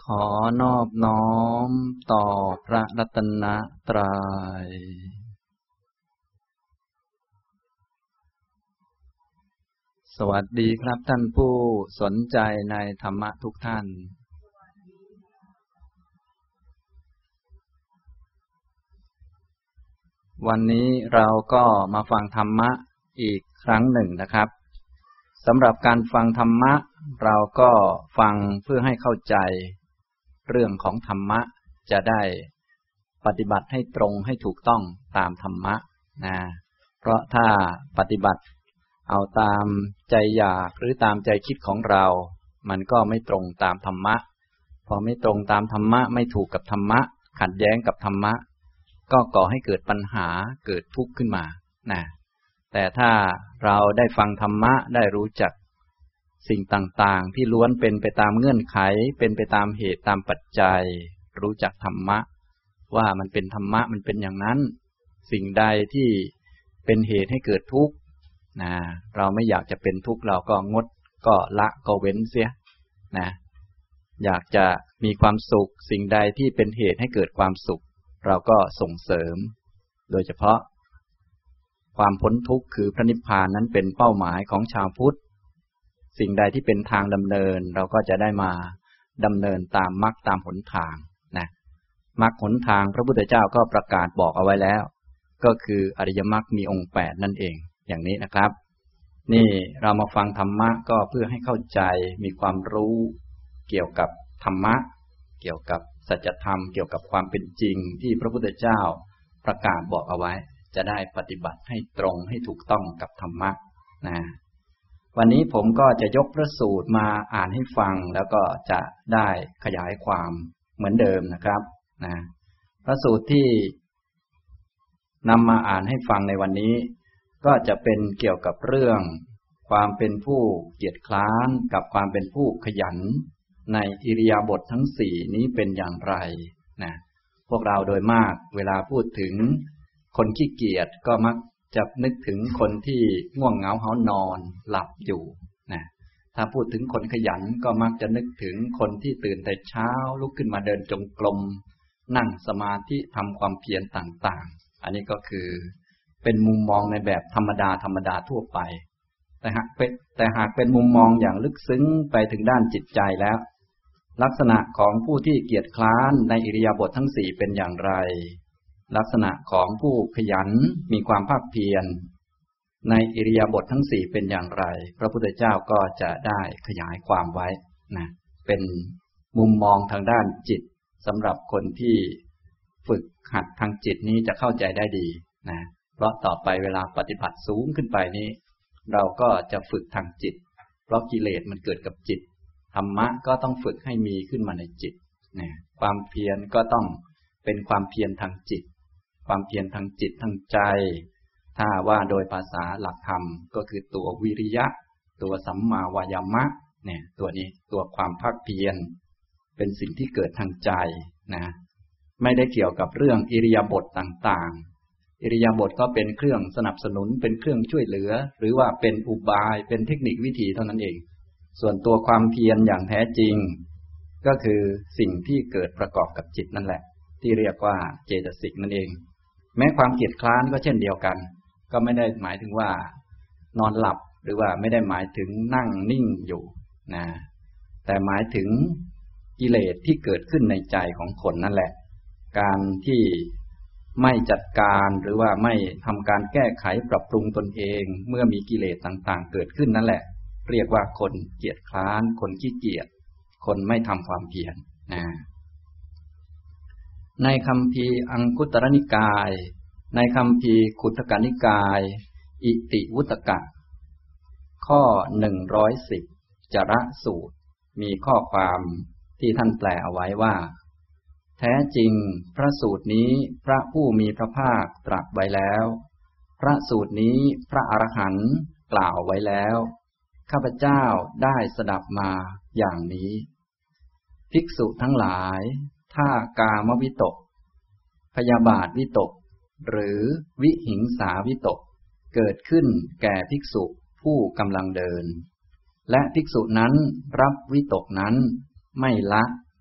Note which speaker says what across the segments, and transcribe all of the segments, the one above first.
Speaker 1: ขอนอบน้อมต่อพระรัตนตรัยสวัสดีครับท่านผู้สนใจในธรรมะทุกท่านวันนี้เราก็มาฟังธรรมะอีกครั้งหนึ่งนะครับสำหรับการฟังธรรมะเราก็ฟังเพื่อให้เข้าใจเรื่องของธรรมะจะได้ปฏิบัติให้ตรงให้ถูกต้องตามธรรมะนะเพราะถ้าปฏิบัติเอาตามใจอยากหรือตามใจคิดของเรามันก็ไม่ตรงตามธรรมะพอไม่ตรงตามธรรมะไม่ถูกกับธรรมะขัดแย้งกับธรรมะก็ก่อให้เกิดปัญหาเกิดทุกข์ขึ้นมานะแต่ถ้าเราได้ฟังธรรมะได้รู้จักสิ่งต่างๆที่ล้วนเป็นไปตามเงื่อนไขเป็นไปตามเหตุตามปัจจัยรู้จักธรรมะว่ามันเป็นธรรมะมันเป็นอย่างนั้นสิ่งใดที่เป็นเหตุให้เกิดทุกข์นะเราไม่อยากจะเป็นทุกข์เราก็งดก็ละก็เว้นเสียนะอยากจะมีความสุขสิ่งใดที่เป็นเหตุให้เกิดความสุขเราก็ส่งเสริมโดยเฉพาะความพ้นทุกข์คือพระนิพพานนั้นเป็นเป้าหมายของชาวพุทธสิ่งใดที่เป็นทางดำเนินเราก็จะได้มาดำเนินตามมรรคตามหนทางนะมรรคหนทางพระพุทธเจ้าก็ประกาศบอกเอาไว้แล้วก็คืออริยมรรคมีองค์8นั่นเองอย่างนี้นะครับนี่เรามาฟังธรรมะก็เพื่อให้เข้าใจมีความรู้เกี่ยวกับธรรมะเกี่ยวกับสัจธรรมเกี่ยวกับความเป็นจริงที่พระพุทธเจ้าประกาศบอกเอาไว้จะได้ปฏิบัติให้ตรงให้ถูกต้องกับธรรมะนะวันนี้ผมก็จะยกพระสูตรมาอ่านให้ฟังแล้วก็จะได้ขยายความเหมือนเดิมนะครับนะพระสูตรที่นำมาอ่านให้ฟังในวันนี้ก็จะเป็นเกี่ยวกับเรื่องความเป็นผู้เกียจคร้านกับความเป็นผู้ขยันในอิริยาบถทั้ง4นี้เป็นอย่างไรนะพวกเราโดยมากเวลาพูดถึงคนขี้เกียจก็มักจะนึกถึงคนที่ง่วงเหงาหานอนหลับอยู่นะถ้าพูดถึงคนขยันก็มักจะนึกถึงคนที่ตื่นแต่เช้าลุกขึ้นมาเดินจงกรมนั่งสมาธิทำความเพียรต่างๆอันนี้ก็คือเป็นมุมมองในแบบธรรมดาทั่วไปแต่หากเป็นมุมมองอย่างลึกซึ้งไปถึงด้านจิตใจแล้วลักษณะของผู้ที่เกียจคร้านในอิริยาบถทั้ง4เป็นอย่างไรลักษณะของผู้ขยันมีความภาคเพียรในอิริยาบถทั้ง4เป็นอย่างไรพระพุทธเจ้าก็จะได้ขยายความไว้นะเป็นมุมมองทางด้านจิตสำหรับคนที่ฝึกหัดทางจิตนี้จะเข้าใจได้ดีนะเพราะต่อไปเวลาปฏิบัติสูงขึ้นไปนี้เราก็จะฝึกทางจิตเพราะกิเลสมันเกิดกับจิตธรรมะก็ต้องฝึกให้มีขึ้นมาในจิตนะความเพียรก็ต้องเป็นความเพียรทางจิตความเพียรทางจิตทางใจถ้าว่าโดยภาษาหลักธรรมก็คือตัววิริยะตัวสัมมาวายามะเนี่ยตัวนี้ตัวความภาคเพียรเป็นสิ่งที่เกิดทางใจนะไม่ได้เกี่ยวกับเรื่องอิริยาบถต่างๆอิริยาบถก็เป็นเครื่องสนับสนุนเป็นเครื่องช่วยเหลือหรือว่าเป็นอุบายเป็นเทคนิควิธีเท่านั้นเองส่วนตัวความเพียรอย่างแท้จริงก็คือสิ่งที่เกิดประกอบกับจิตนั่นแหละที่เรียกว่าเจตสิกนั่นเองแม้ความเกียจคร้านก็เช่นเดียวกันก็ไม่ได้หมายถึงว่านอนหลับหรือว่าไม่ได้หมายถึงนั่งนิ่งอยู่นะแต่หมายถึงกิเลสที่เกิดขึ้นในใจของคนนั่นแหละการที่ไม่จัดการหรือว่าไม่ทำการแก้ไขปรับปรุงตนเองเมื่อมีกิเลสต่างๆเกิดขึ้นนั่นแหละเรียกว่าคนเกียจคร้านคนขี้เกียจคนไม่ทำความเพียรนะในคัมภีร์อังคุตรนิกายในคัมภีร์ขุททกนิกายอิติวุตกะข้อ110จรสูตรมีข้อความที่ท่านแปลเอาไว้ว่าแท้จริงพระสูตรนี้พระผู้มีพระภาคตรัสไว้แล้วพระสูตรนี้พระอรหันต์กล่าวไว้แล้วข้าพเจ้าได้สดับมาอย่างนี้ภิกษุทั้งหลายถ้ากามวิตกพยาบาทวิตกหรือวิหิงสาวิตกเกิดขึ้นแก่ภิกษุผู้กำลังเดินและภิกษุนั้นรับวิตกนั้นไม่ละ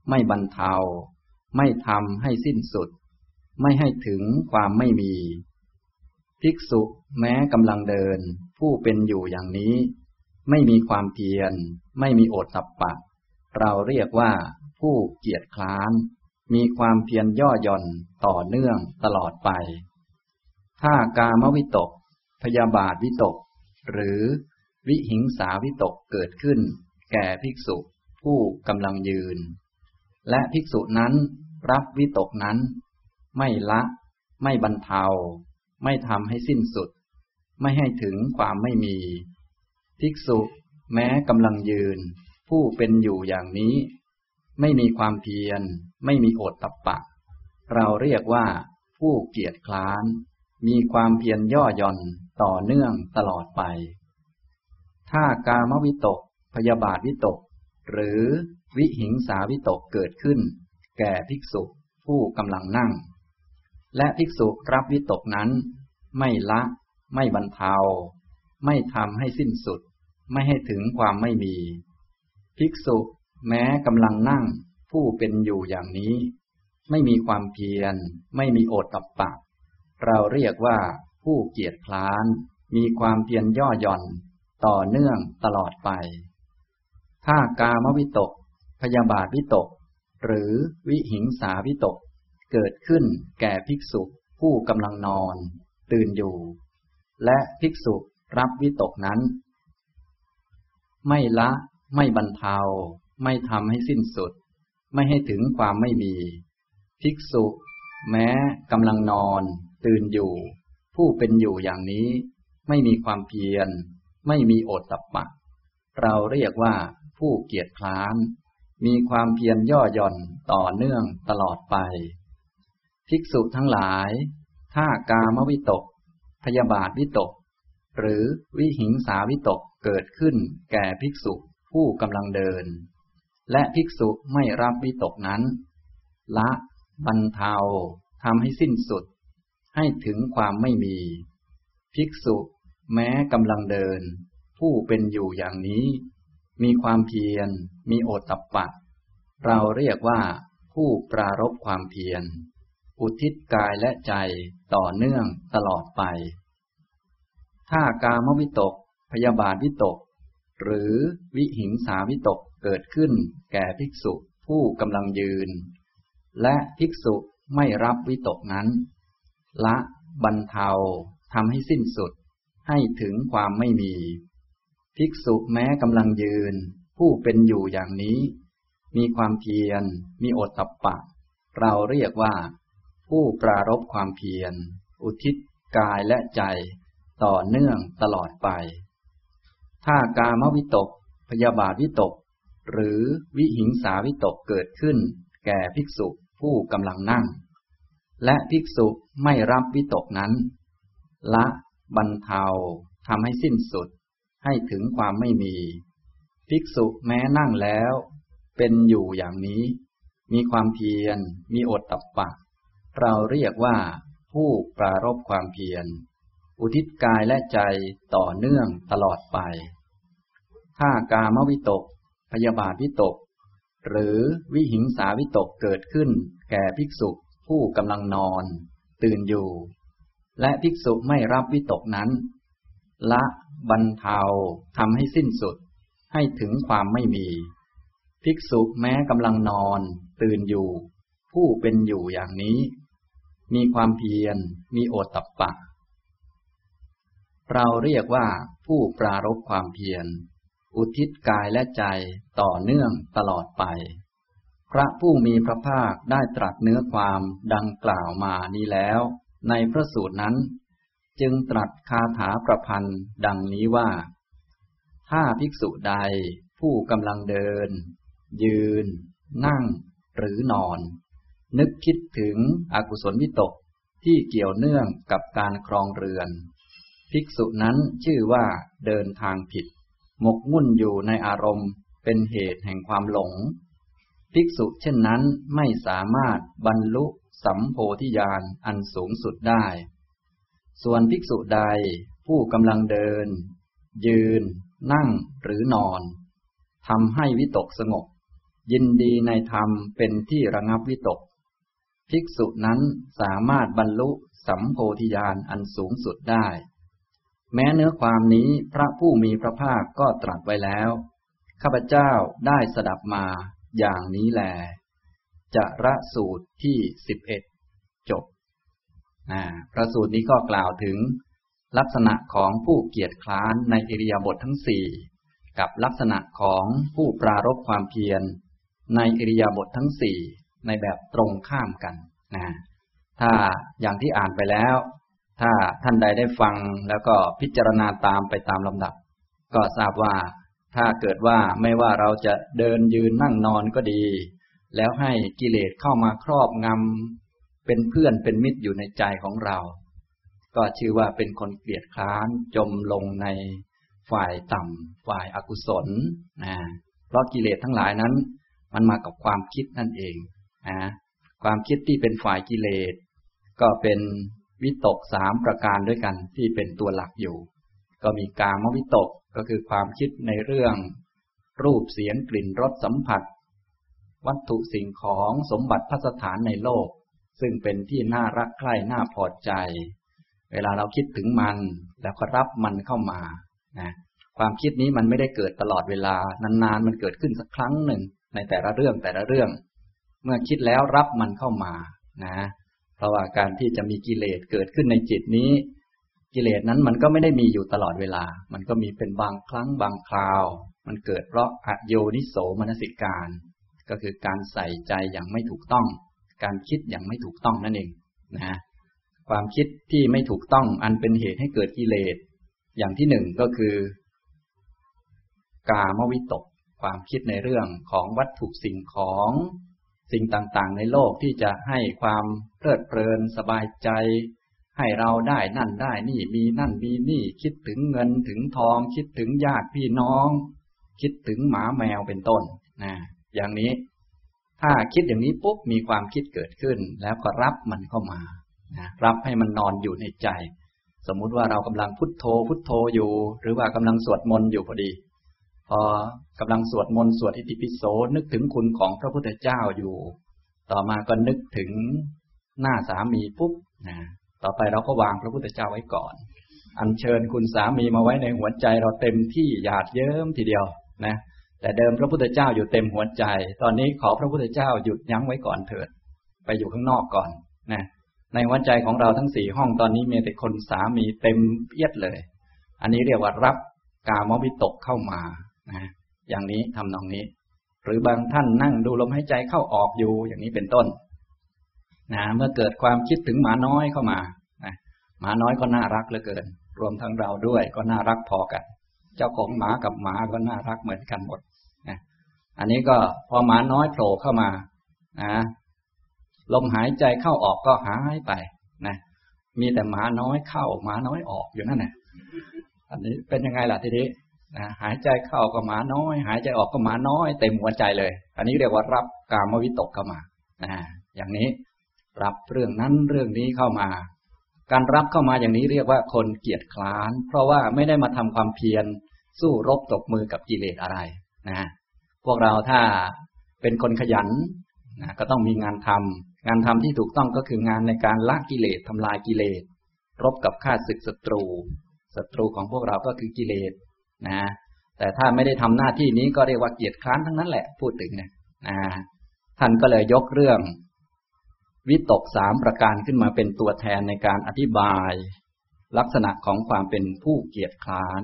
Speaker 1: ไม่บรรเทาไม่ทำให้สิ้นสุดไม่ให้ถึงความไม่มีภิกษุแม้กำลังเดินผู้เป็นอยู่อย่างนี้ไม่มีความเพียรไม่มีโอตตัปปะเราเรียกว่าผู้เกียจคร้านมีความเพียรย่อหย่อนต่อเนื่องตลอดไปถ้ากามวิตกพยาบาทวิตกหรือวิหิงสาวิตกเกิดขึ้นแก่ภิกษุผู้กำลังยืนและภิกษุนั้นรับวิตกนั้นไม่ละไม่บรรเทาไม่ทำให้สิ้นสุดไม่ให้ถึงความไม่มีภิกษุแม้กำลังยืนผู้เป็นอยู่อย่างนี้ไม่มีความเพียรไม่มีโอตตัปปะเราเรียกว่าผู้เกียจคร้านมีความเพียรย่อหย่อนต่อเนื่องตลอดไปถ้ากามวิตกพยาบาทวิตกหรือวิหิงสาวิตกเกิดขึ้นแก่ภิกษุผู้กำลังนั่งและภิกษุรับวิตกนั้นไม่ละไม่บรรเทาไม่ทำให้สิ้นสุดไม่ให้ถึงความไม่มีภิกษุแม้กำลังนั่งผู้เป็นอยู่อย่างนี้ไม่มีความเพียรไม่มีโอตตัปปะเราเรียกว่าผู้เกียจคร้านมีความเพียรย่อหย่อนต่อเนื่องตลอดไปถ้ากามวิตกพยาบาทวิตกหรือวิหิงสาวิตกเกิดขึ้นแก่ภิกษุผู้กำลังนอนตื่นอยู่และภิกษุรับวิตกนั้นไม่ละไม่บรรเทาไม่ทำให้สิ้นสุดไม่ให้ถึงความไม่มีภิกษุแม้กำลังนอนตื่นอยู่ผู้เป็นอยู่อย่างนี้ไม่มีความเพียรไม่มีโอตตัปปะเราเรียกว่าผู้เกียจคร้านมีความเพียรย่อหย่อนต่อเนื่องตลอดไปภิกษุทั้งหลายถ้ากามวิตกพยาบาทวิตกหรือวิหิงสาวิตกเกิดขึ้นแก่ภิกษุผู้กำลังเดินและภิกษุไม่รับวิตกนั้นละบรรเทาทำให้สิ้นสุดให้ถึงความไม่มีภิกษุแม้กำลังเดินผู้เป็นอยู่อย่างนี้มีความเพียรมีโอตตัปปะเราเรียกว่าผู้ปรารภความเพียรอุทิศกายและใจต่อเนื่องตลอดไปถ้ากามวิตกพยาบาทวิตกหรือวิหิงสาวิตกเกิดขึ้นแก่ภิกษุผู้กำลังยืนและภิกษุไม่รับวิตกนั้นละบรรเทาทำให้สิ้นสุดให้ถึงความไม่มีภิกษุแม้กำลังยืนผู้เป็นอยู่อย่างนี้มีความเพียรมีโอตตัปปะเราเรียกว่าผู้ปรารภความเพียรอุทิศกายและใจต่อเนื่องตลอดไปถ้ากามวิตกพยาบาทวิตกหรือวิหิงสาวิตกเกิดขึ้นแก่ภิกษุผู้กำลังนั่งและภิกษุไม่รับวิตกนั้นละบรรเทาทำให้สิ้นสุดให้ถึงความไม่มีภิกษุแม้นั่งแล้วเป็นอยู่อย่างนี้มีความเพียรมีโอตตัปปะเราเรียกว่าผู้ปรารภความเพียรอุทิศกายและใจต่อเนื่องตลอดไปถ้ากามวิตกพยาบาทวิตกหรือวิหิงสาวิตกเกิดขึ้นแก่ภิกษุผู้กำลังนอนตื่นอยู่และภิกษุไม่รับวิตกนั้นละบรรเทาทำให้สิ้นสุดให้ถึงความไม่มีภิกษุแม้กำลังนอนตื่นอยู่ผู้เป็นอยู่อย่างนี้มีความเพียรมีโอตตัปปะเราเรียกว่าผู้ปรารภความเพียรอุทิศกายและใจต่อเนื่องตลอดไปพระผู้มีพระภาคได้ตรัสเนื้อความดังกล่าวมานี้แล้วในพระสูตรนั้นจึงตรัสคาถาประพันธ์ดังนี้ว่าถ้าภิกษุใดผู้กำลังเดินยืนนั่งหรือนอนนึกคิดถึงอกุศลวิตกที่เกี่ยวเนื่องกับการครองเรือนภิกษุนั้นชื่อว่าเดินทางผิดหมกมุ่นอยู่ในอารมณ์เป็นเหตุแห่งความหลงภิกษุเช่นนั้นไม่สามารถบรรลุสัมโพธิญาณอันสูงสุดได้ส่วนภิกษุใดผู้กำลังเดินยืนนั่งหรือนอนทำให้วิตกสงบยินดีในธรรมเป็นที่ระงับวิตกภิกษุนั้นสามารถบรรลุสัมโพธิญาณอันสูงสุดได้แม้เนื้อความนี้พระผู้มีพระภาคก็ตรัสไว้แล้วข้าพเจ้าได้สดับมาอย่างนี้แลจระสูตรที่11จบพระสูตรนี้ก็กล่าวถึงลักษณะของผู้เกียจคร้านในอิริยาบถทั้งสี่กับลักษณะของผู้ปรารภความเพียรในอิริยาบถทั้งสี่ในแบบตรงข้ามกันถ้าอย่างที่อ่านไปแล้วถ้าท่านใดได้ฟังแล้วก็พิจารณาตามไปตามลำดับก็ทราบว่าถ้าเกิดว่าไม่ว่าเราจะเดินยืนนั่งนอนก็ดีแล้วให้กิเลสเข้ามาครอบงำเป็นเพื่อนเป็นมิตรอยู่ในใจของเราก็ชื่อว่าเป็นคนเกลียดคร้านจมลงในฝ่ายต่ำฝ่ายอกุศลเพราะกิเลสทั้งหลายนั้นมันมากับความคิดนั่นเองความคิดที่เป็นฝ่ายกิเลสก็เป็นวิตก3ประการด้วยกันที่เป็นตัวหลักอยู่ก็มีกามวิตกก็คือความคิดในเรื่องรูปเสียงกลิ่นรสสัมผัสวัตถุสิ่งของสมบัติภัสถานในโลกซึ่งเป็นที่น่ารักใคร่น่าพอใจเวลาเราคิดถึงมันแล้วก็รับมันเข้ามาความคิดนี้มันไม่ได้เกิดตลอดเวลานานๆมันเกิดขึ้นสักครั้งหนึ่งในแต่ละเรื่องเมื่อคิดแล้วรับมันเข้ามาเพราะว่าการที่จะมีกิเลสเกิดขึ้นในจิตนี้กิเลสนั้นมันก็ไม่ได้มีอยู่ตลอดเวลามันก็มีเป็นบางครั้งบางคราวมันเกิดเพราะอโยนิโสมนสิการก็คือการใส่ใจอย่างไม่ถูกต้องการคิดอย่างไม่ถูกต้องนั่นเองความคิดที่ไม่ถูกต้องอันเป็นเหตุให้เกิดกิเลสอย่างที่หนึ่งก็คือกามวิตกความคิดในเรื่องของวัตถุสิ่งของสิ่งต่างๆในโลกที่จะให้ความเพลิดเพลินสบายใจให้เราได้นั่นได้นี่มีนั่นมีนี่คิดถึงเงินถึงทองคิดถึงญาติพี่น้องคิดถึงหมาแมวเป็นต้นอย่างนี้ถ้าคิดอย่างนี้ปุ๊บมีความคิดเกิดขึ้นแล้วก็รับมันเข้ามารับให้มันนอนอยู่ในใจสมมุติว่าเรากำลังพุทโธพุทโธอยู่หรือว่ากำลังสวดมนต์อยู่พอดีพอกำลังสวดมนต์สวดอิติปิโสนึกถึงคุณของพระพุทธเจ้าอยู่ต่อมาก็นึกถึงหน้าสามีปุ๊บต่อไปเราก็วางพระพุทธเจ้าไว้ก่อนอัญเชิญคุณสามีมาไว้ในหัวใจเราเต็มที่หยาดเยิ้มทีเดียวแต่เดิมพระพุทธเจ้าอยู่เต็มหัวใจตอนนี้ขอพระพุทธเจ้าหยุดยั้งไว้ก่อนเถิดไปอยู่ข้างนอกก่อนในหัวใจของเราทั้ง4ห้องตอนนี้มีแต่คนสามีเต็มเอียดเลยอันนี้เรียกว่ารับกามวิตกเข้ามาอย่างนี้ทำนองนี้หรือบางท่านนั่งดูลมหายใจเข้าออกอยู่อย่างนี้เป็นต้นเมื่อเกิดความคิดถึงหมาน้อยเข้ามาหมาน้อยก็น่ารักเหลือเกินรวมทั้งเราด้วยก็น่ารักพอกันเจ้าของหมากับหมาก็น่ารักเหมือนกันหมดอันนี้ก็พอหมาน้อยโผล่เข้ามาลมหายใจเข้าออกก็หายไปมีแต่หมาน้อยเข้าหมาน้อยออกอยู่นั่นแหละอันนี้เป็นยังไงล่ะทีนี้หายใจเข้าก็หมาน้อยหายใจออกก็หมาน้อยเต็มหัวใจเลยอันนี้เรียกว่ารับกามวิตกเข้ามาอย่างนี้รับเรื่องนั้นเรื่องนี้เข้ามาการรับเข้ามาอย่างนี้เรียกว่าคนเกียจคร้านเพราะว่าไม่ได้มาทำความเพียรสู้รบตบมือกับกิเลสอะไรพวกเราถ้าเป็นคนขยันก็ต้องมีงานทำที่ถูกต้องก็คืองานในการละกิเลสทำลายกิเลสรบกับข้าศึกศัตรูของพวกเราก็คือกิเลสแต่ถ้าไม่ได้ทำหน้าที่นี้ก็เรียกว่าเกียจคร้านทั้งนั้นแหละพูดถึงท่านก็เลยยกเรื่องวิตก3ประการขึ้นมาเป็นตัวแทนในการอธิบายลักษณะของความเป็นผู้เกียจคร้าน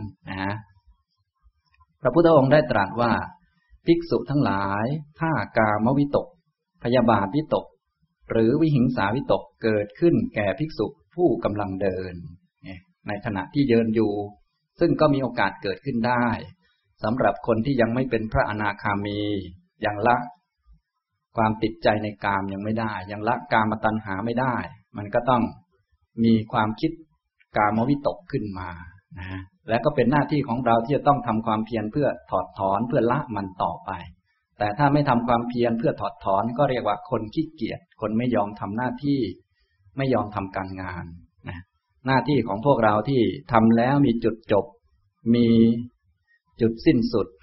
Speaker 1: พระพุทธองค์ได้ตรัสว่าภิกษุทั้งหลายถ้ากามวิตกพยาบาทวิตกหรือวิหิงสาวิตกเกิดขึ้นแก่ภิกษุผู้กำลังเดินในขณะที่เดินอยู่ซึ่งก็มีโอกาสเกิดขึ้นได้สำหรับคนที่ยังไม่เป็นพระอนาคามียังละความติดใจในกามยังไม่ได้ยังละกามตัณหาไม่ได้มันก็ต้องมีความคิดกามวิตกขึ้นมาและก็เป็นหน้าที่ของเราที่จะต้องทำความเพียรเพื่อถอดถอนเพื่อละมันต่อไปแต่ถ้าไม่ทำความเพียรเพื่อถอดถอนก็เรียกว่าคนขี้เกียจคนไม่ยอมทำหน้าที่ไม่ยอมทำการงานหน้าที่ของพวกเราที่ทำแล้วมีจุดจบมีจุดสิ้นสุด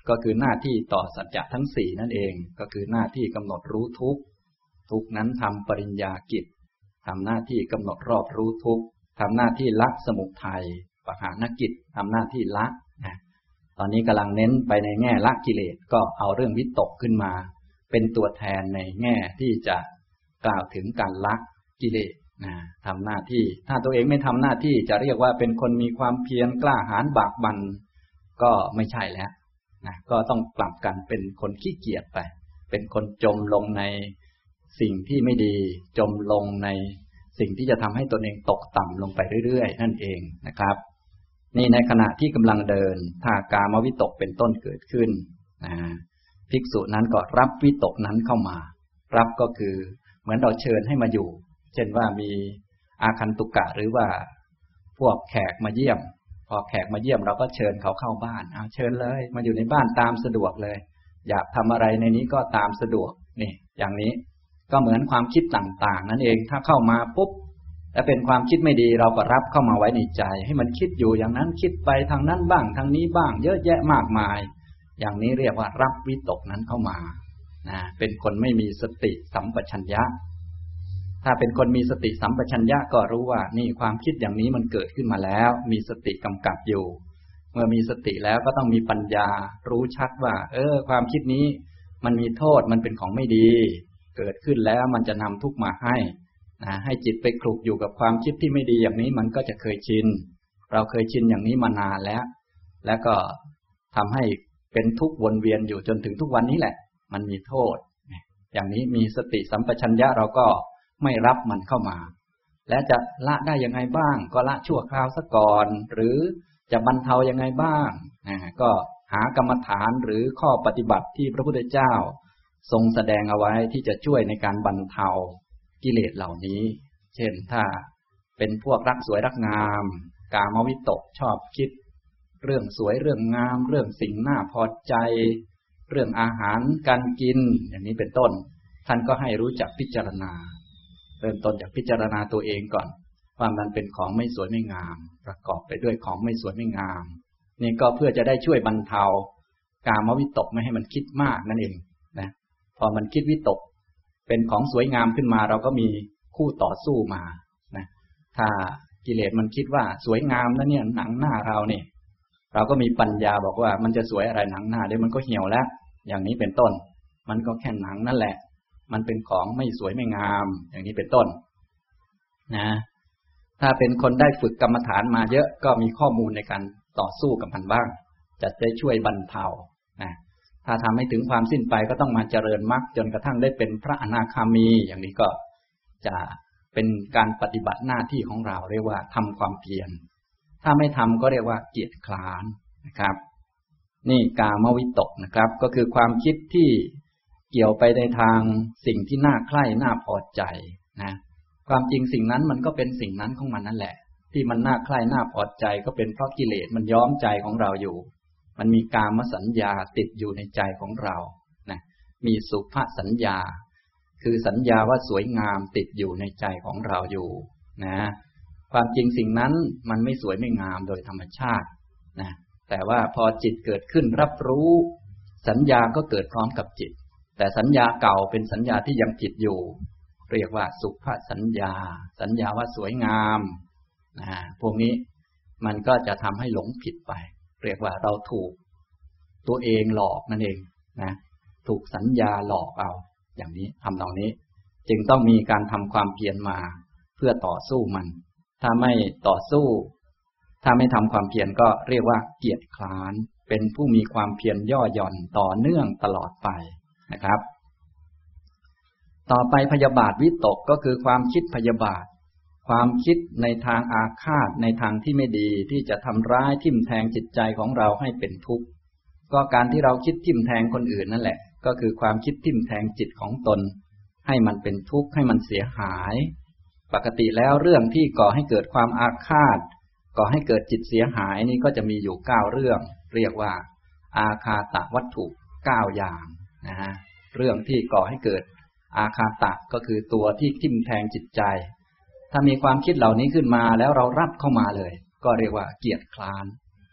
Speaker 1: ก็คือหน้าที่ต่อสัจจะทั้งสี่นั่นเองก็คือหน้าที่กำหนดรู้ทุกข์ทุกข์นั้นทำปริญญากิจทำหน้าที่กำหนดรอบรู้ทุกข์ทำหน้าที่ละสมุทัยปหานกิจทำหน้าที่ละนะตอนนี้กำลังเน้นไปในแง่ละกิเลสก็เอาเรื่องวิตกขึ้นมาเป็นตัวแทนในแง่ที่จะกล่าวถึงการละกิเลสนะทำหน้าที่ถ้าตัวเองไม่ทำหน้าที่จะเรียกว่าเป็นคนมีความเพียรกล้าหาญบากบั่นก็ไม่ใช่แล้วนะก็ต้องปรับกันเป็นคนขี้เกียจไปเป็นคนจมลงในสิ่งที่ไม่ดีจมลงในสิ่งที่จะทำให้ตนเองตกต่ำลงไปเรื่อยๆนั่นเองนะครับนี่ในขณะที่กำลังเดินถ้ากามวิตกเป็นต้นเกิดขึ้นภิกษุนั้นก็รับวิตกนั้นเข้ามารับก็คือเหมือนเราเชิญให้มาอยู่เช่นว่ามีอาคันตุกะหรือว่าพวกแขกมาเยี่ยมพอแขกมาเยี่ยมเราก็เชิญเขาเข้าบ้านเชิญเลยมาอยู่ในบ้านตามสะดวกเลยอยากทำอะไรในนี้ก็ตามสะดวกนี่อย่างนี้ก็เหมือนความคิดต่างๆนั่นเองถ้าเข้ามาปุ๊บและเป็นความคิดไม่ดีเราก็รับเข้ามาไว้ในใจให้มันคิดอยู่อย่างนั้นคิดไปทางนั้นบ้างทางนี้บ้างเยอะแยะมากมายอย่างนี้เรียกว่ารับวิตกนั้นเข้ามาเป็นคนไม่มีสติสัมปชัญญะถ้าเป็นคนมีสติสัมปชัญญะก็รู้ว่านี่ความคิดอย่างนี้มันเกิดขึ้นมาแล้วมีสติกำกับอยู่เมื่อมีสติแล้วก็ต้องมีปัญญารู้ชัดว่าความคิดนี้มันมีโทษมันเป็นของไม่ดีเกิดขึ้นแล้วมันจะนำทุกข์มาให้จิตไปคลุกอยู่กับความคิดที่ไม่ดีอย่างนี้มันก็จะเคยชินเราเคยชินอย่างนี้มานานแล้วก็ทำให้เป็นทุกข์วนเวียนอยู่จนถึงทุกวันนี้แหละมันมีโทษอย่างนี้มีสติสัมปชัญญะเราก็ไม่รับมันเข้ามาและจะละได้ยังไงบ้างก็ละชั่วคราวซะก่อนหรือจะบรรเทายังไงบ้างก็หากรรมฐานหรือข้อปฏิบัติที่พระพุทธเจ้าทรงแสดงเอาไว้ที่จะช่วยในการบรรเทากิเลสเหล่านี้เช่นถ้าเป็นพวกรักสวยรักงามกามวิตกชอบคิดเรื่องสวยเรื่องงามเรื่องสิ่งน่าพอใจเรื่องอาหารการกินอย่างนี้เป็นต้นท่านก็ให้รู้จักพิจารณาเริ่มต้นจากพิจารณาตัวเองก่อนว่ามันเป็นของไม่สวยไม่งามประกอบไปด้วยของไม่สวยไม่งามนี่ก็เพื่อจะได้ช่วยบรรเทากามวิตกไม่ให้มันคิดมากนั่นเองนะพอมันคิดวิตกเป็นของสวยงามขึ้นมาเราก็มีคู่ต่อสู้มานะถ้ากิเลสมันคิดว่าสวยงามนะเนี่ยหนังหน้าเราเนี่ยเราก็มีปัญญาบอกว่ามันจะสวยอะไรหนังหน้าเดี๋ยวมันก็เหี่ยวแล้วอย่างนี้เป็นต้นมันก็แค่หนังนั่นแหละมันเป็นของไม่สวยไม่งามอย่างนี้เป็นต้นนะถ้าเป็นคนได้ฝึกกรรมฐานมาเยอะก็มีข้อมูลในการต่อสู้กับมันบ้างจะได้ช่วยบรรเทานะถ้าทำให้ถึงความสิ้นไปก็ต้องมาเจริญมรรคจนกระทั่งได้เป็นพระอนาคามีอย่างนี้ก็จะเป็นการปฏิบัติหน้าที่ของเราเรียกว่าทำความเพียรถ้าไม่ทำก็เรียกว่าเกียจคร้านนะครับนี่กามวิตกนะครับก็คือความคิดที่เกี่ยวไปในทางสิ่งที่น่าใคร่น่าพอใจนะความจริงสิ่งนั้นมันก็เป็นสิ่งนั้นของมันนั่นแหละที่มันน่าใคร่น่าพอใจก็เป็นเพราะกิเลสมันย้อมใจของเราอยู่มันมีกามสัญญาติดอยู่ในใจของเรานะมีสุภสัญญาคือสัญญาว่าสวยงามติดอยู่ในใจของเราอยู่นะความจริงสิ่งนั้นมันไม่สวยไม่งามโดยธรรมชาตินะแต่ว่าพอจิตเกิดขึ้นรับรู้สัญญาก็เกิดพร้อมกับจิตแต่สัญญาเก่าเป็นสัญญาที่ยังผิดอยู่เรียกว่าสุภสัญญาสัญญาว่าสวยงามพวกนี้มันก็จะทำให้หลงผิดไปเรียกว่าเราถูกตัวเองหลอกนั่นเองนะถูกสัญญาหลอกเอาอย่างนี้ทำเหล่านี้จึงต้องมีการทำความเพียรมาเพื่อต่อสู้มันถ้าไม่ต่อสู้ถ้าไม่ทำความเพียรก็เรียกว่าเกียจคร้านเป็นผู้มีความเพียรย่อหย่อนต่อเนื่องตลอดไปนะครับต่อไปพยาบาทวิตกก็คือความคิดพยาบาทความคิดในทางอาฆาตในทางที่ไม่ดีที่จะทำร้ายทิ่มแทงจิตใจของเราให้เป็นทุกข์ก็การที่เราคิดทิ่มแทงคนอื่นนั่นแหละก็คือความคิดทิ่มแทงจิตของตนให้มันเป็นทุกข์ให้มันเสียหายปกติแล้วเรื่องที่ก่อให้เกิดความอาฆาตก่อให้เกิดจิตเสียหายนี่ก็จะมีอยู่9เรื่องเรียกว่าอาฆาตวัตถุ9อย่างนะฮะเรื่องที่ก่อให้เกิดอาฆาตะก็คือตัวที่ทิ่มแทงจิตใจถ้ามีความคิดเหล่านี้ขึ้นมาแล้วเรารับเข้ามาเลยก็เรียกว่าเกียจคร้าน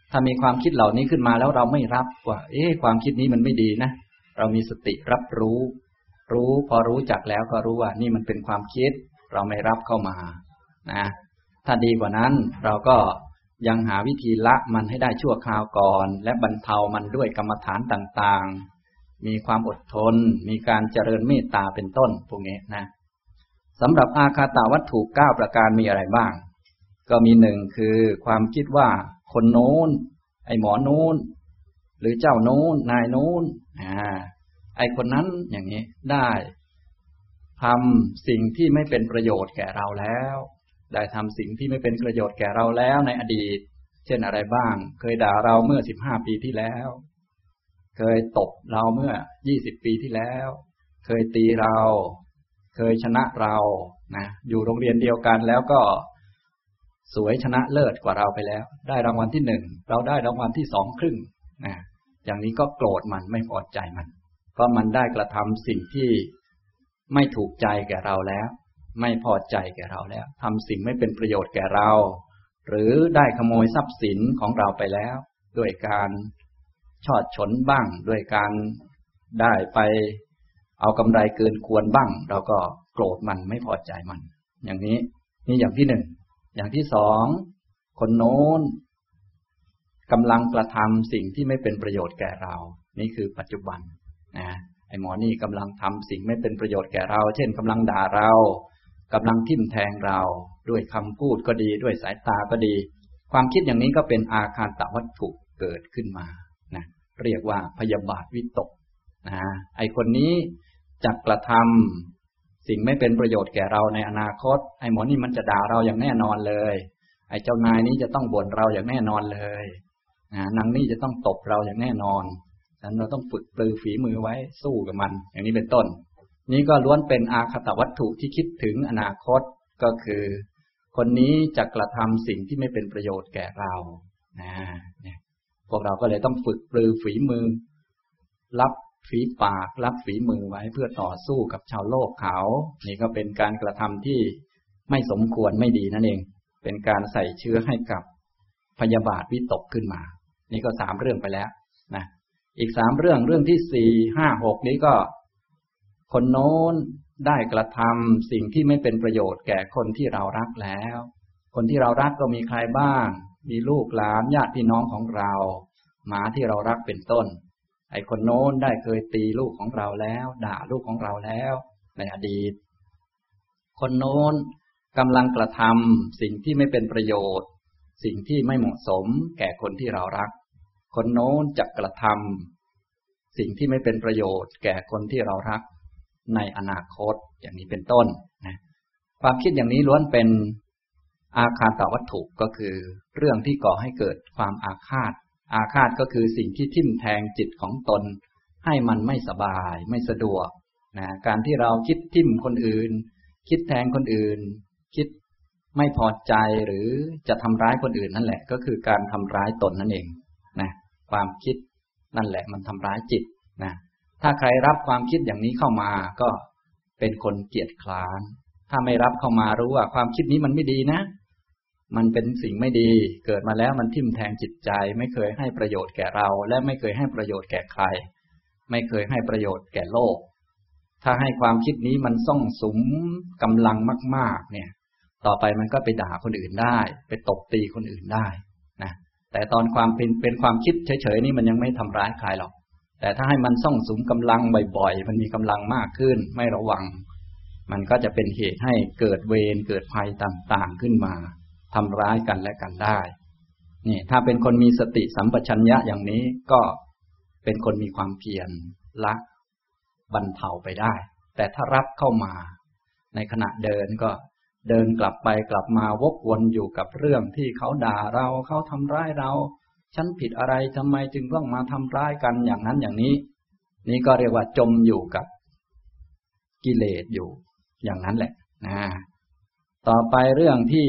Speaker 1: ถ้ามีความคิดเหล่านี้ขึ้นมาแล้วเราไม่รับว่าความคิดนี้มันไม่ดีนะเรามีสติรับรู้พอรู้จักแล้วก็รู้ว่านี่มันเป็นความคิดเราไม่รับเข้ามานะถ้าดีกว่านั้นเราก็ยังหาวิธีละมันให้ได้ชั่วคราวก่อนและบรรเทามันด้วยกรรมฐานต่างๆมีความอดทนมีการเจริญเมตตาเป็นต้นพวกนี้นะสำหรับอาคาตวัตถุ9ประการมีอะไรบ้างก็มีหนึ่งคือความคิดว่าคนโน้นไอ้หมอโน้นหรือเจ้าโน้นนายโน้นไอ้คนนั้นอย่างนี้ได้ทำสิ่งที่ไม่เป็นประโยชน์แก่เราแล้วได้ทำสิ่งที่ไม่เป็นประโยชน์แก่เราแล้วในอดีตเช่นอะไรบ้างเคยด่าเราเมื่อ15 ปีที่แล้วเคยตบเราเมื่อ20 ปีที่แล้วเคยตีเราเคยชนะเรานะอยู่โรงเรียนเดียวกันแล้วก็สวยชนะเลิศกว่าเราไปแล้วได้รางวัลที่1เราได้รางวัลที่2ครึ่งนะอย่างนี้ก็โกรธมันไม่พอใจมันเพราะมันได้กระทำสิ่งที่ไม่ถูกใจแก่เราแล้วไม่พอใจแก่เราแล้วทำสิ่งไม่เป็นประโยชน์แก่เราหรือได้ขโมยทรัพย์สินของเราไปแล้วด้วยการฉอดฉนบ้างด้วยการได้ไปเอากำไรเกินควรบ้างเราก็โกรธมันไม่พอใจมันอย่างนี้นี่อย่างที่1อย่างที่2คนโน้นกำลังกระทำสิ่งที่ไม่เป็นประโยชน์แก่เรานี่คือปัจจุบันนะไอ้หมอนี่กำลังทำสิ่งไม่เป็นประโยชน์แก่เราเช่นกำลังด่าเรากำลังทิ่มแทงเราด้วยคำพูดก็ดีด้วยสายตาก็ดีความคิดอย่างนี้ก็เป็นอาคาตวัตถุเกิดขึ้นมานะเรียกว่าพยาบาทวิตกนะไอ้คนนี้จะกระทำสิ่งไม่เป็นประโยชน์แก่เราในอนาคตไอ้หมอนี่มันจะด่าเราอย่างแน่นอนเลยไอ้เจ้านายนี้จะต้องบ่นเราอย่างแน่นอนเลยนางนี่จะต้องตบเราอย่างแน่นอนฉะนั้นเราต้องฝึกปรือฝีมือไว้สู้กับมันอย่างนี้เป็นต้นนี้ก็ล้วนเป็นอาคตวัตถุที่คิดถึงอนาคตก็คือคนนี้จะกระทำสิ่งที่ไม่เป็นประโยชน์แก่เราเนี่ยพวกเราก็เลยต้องฝึกปรือฝีมือรับฝีปากรับฝีมือไว้เพื่อต่อสู้กับชาวโลกเขานี่ก็เป็นการกระทำที่ไม่สมควรไม่ดีนั่นเองเป็นการใส่เชื้อให้กับพยาบาทวิตกขึ้นมานี่ก็3เรื่องไปแล้วนะอีก3เรื่องที่4 5 6นี้ก็คนโน้นได้กระทำสิ่งที่ไม่เป็นประโยชน์แก่คนที่เรารักแล้วคนที่เรารักก็มีใครบ้างมีลูกหลานญาติพี่น้องของเราหมาที่เรารักเป็นต้นไอ้คนโน้นได้เคยตีลูกของเราแล้วด่าลูกของเราแล้วในอดีตคนโน้นกำลังกระทำสิ่งที่ไม่เป็นประโยชน์สิ่งที่ไม่เหมาะสมแก่คนที่เรารักคนโน้นจะกระทำสิ่งที่ไม่เป็นประโยชน์แก่คนที่เรารักในอนาคตอย่างนี้เป็นต้นนะความคิดอย่างนี้ล้วนเป็นอาคาตวัตถุก็คือเรื่องที่ก่อให้เกิดความอาฆาตก็คือสิ่งที่ทิ่มแทงจิตของตนให้มันไม่สบายไม่สะดวกนะการที่เราคิดทิ่มคนอื่นคิดแทงคนอื่นคิดไม่พอใจหรือจะทำร้ายคนอื่นนั่นแหละก็คือการทำร้ายตนนั่นเองนะความคิดนั่นแหละมันทำร้ายจิตนะถ้าใครรับความคิดอย่างนี้เข้ามาก็เป็นคนเกียจคร้านถ้าไม่รับเข้ามารู้ว่าความคิดนี้มันไม่ดีนะมันเป็นสิ่งไม่ดีเกิดมาแล้วมันทิ่มแทงจิตใจไม่เคยให้ประโยชน์แก่เราและไม่เคยให้ประโยชน์แก่ใครไม่เคยให้ประโยชน์แก่โลกถ้าให้ความคิดนี้มันซ่องสุมกำลังมากๆเนี่ยต่อไปมันก็ไปด่าคนอื่นได้ไปตบตีคนอื่นได้นะแต่ตอนความเป็นความคิดเฉยๆนี่มันยังไม่ทำร้ายใครหรอกแต่ถ้าให้มันซ่องสุมกำลังบ่อยๆมันมีกำลังมากขึ้นไม่ระวังมันก็จะเป็นเหตุให้เกิดเวรเกิดภัยต่างๆขึ้นมาทำร้ายกันและกันได้นี่ถ้าเป็นคนมีสติสัมปชัญญะอย่างนี้ก็เป็นคนมีความเพียรละบรรเทาไปได้แต่ถ้ารับเข้ามาในขณะเดินก็เดินกลับไปกลับมาวกวนอยู่กับเรื่องที่เขาด่าเราเขาทำร้ายเราฉันผิดอะไรทำไมจึงต้องมาทำร้ายกันอย่างนั้นอย่างนี้นี่ก็เรียกว่าจมอยู่กับกิเลสอยู่อย่างนั้นแหละนะต่อไปเรื่องที่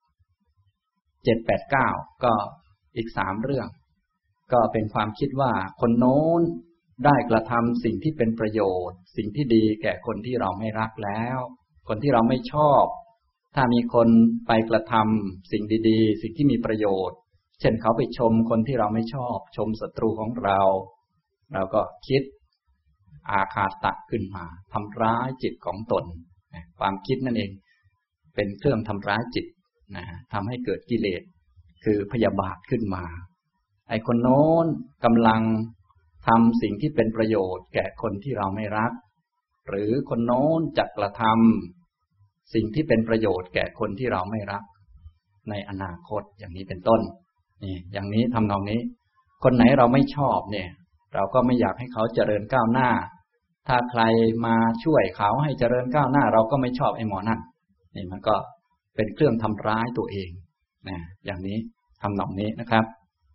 Speaker 1: 7 8 9ก็อีก3เรื่องก็เป็นความคิดว่าคนโน้นได้กระทำสิ่งที่เป็นประโยชน์สิ่งที่ดีแก่คนที่เราไม่รักแล้วคนที่เราไม่ชอบถ้ามีคนไปกระทำสิ่งดีๆสิ่งที่มีประโยชน์ช่นเขาไปชมคนที่เราไม่ชอบชมศัตรูของเราก็คิดอาฆาตะขึ้นมาทำร้ายจิตของตนความคิดนั่นเองเป็นเครื่องทำร้ายจิตทำให้เกิดกิเลสคือพยาบาทขึ้นมาไอ้คนโน้นกำลังทำสิ่งที่เป็นประโยชน์แก่คนที่เราไม่รักหรือคนโน้นจะกระทำสิ่งที่เป็นประโยชน์แก่คนที่เราไม่รักในอนาคตอย่างนี้เป็นต้นนี่อย่างนี้ทำนองนี้คนไหนเราไม่ชอบเนี่ยเราก็ไม่อยากให้เขาเจริญก้าวหน้าถ้าใครมาช่วยเขาให้เจริญก้าวหน้าเราก็ไม่ชอบไอ้หมอนั่นนี่มันก็เป็นเครื่องทำร้ายตัวเองนะอย่างนี้ทำนองนี้นะครับ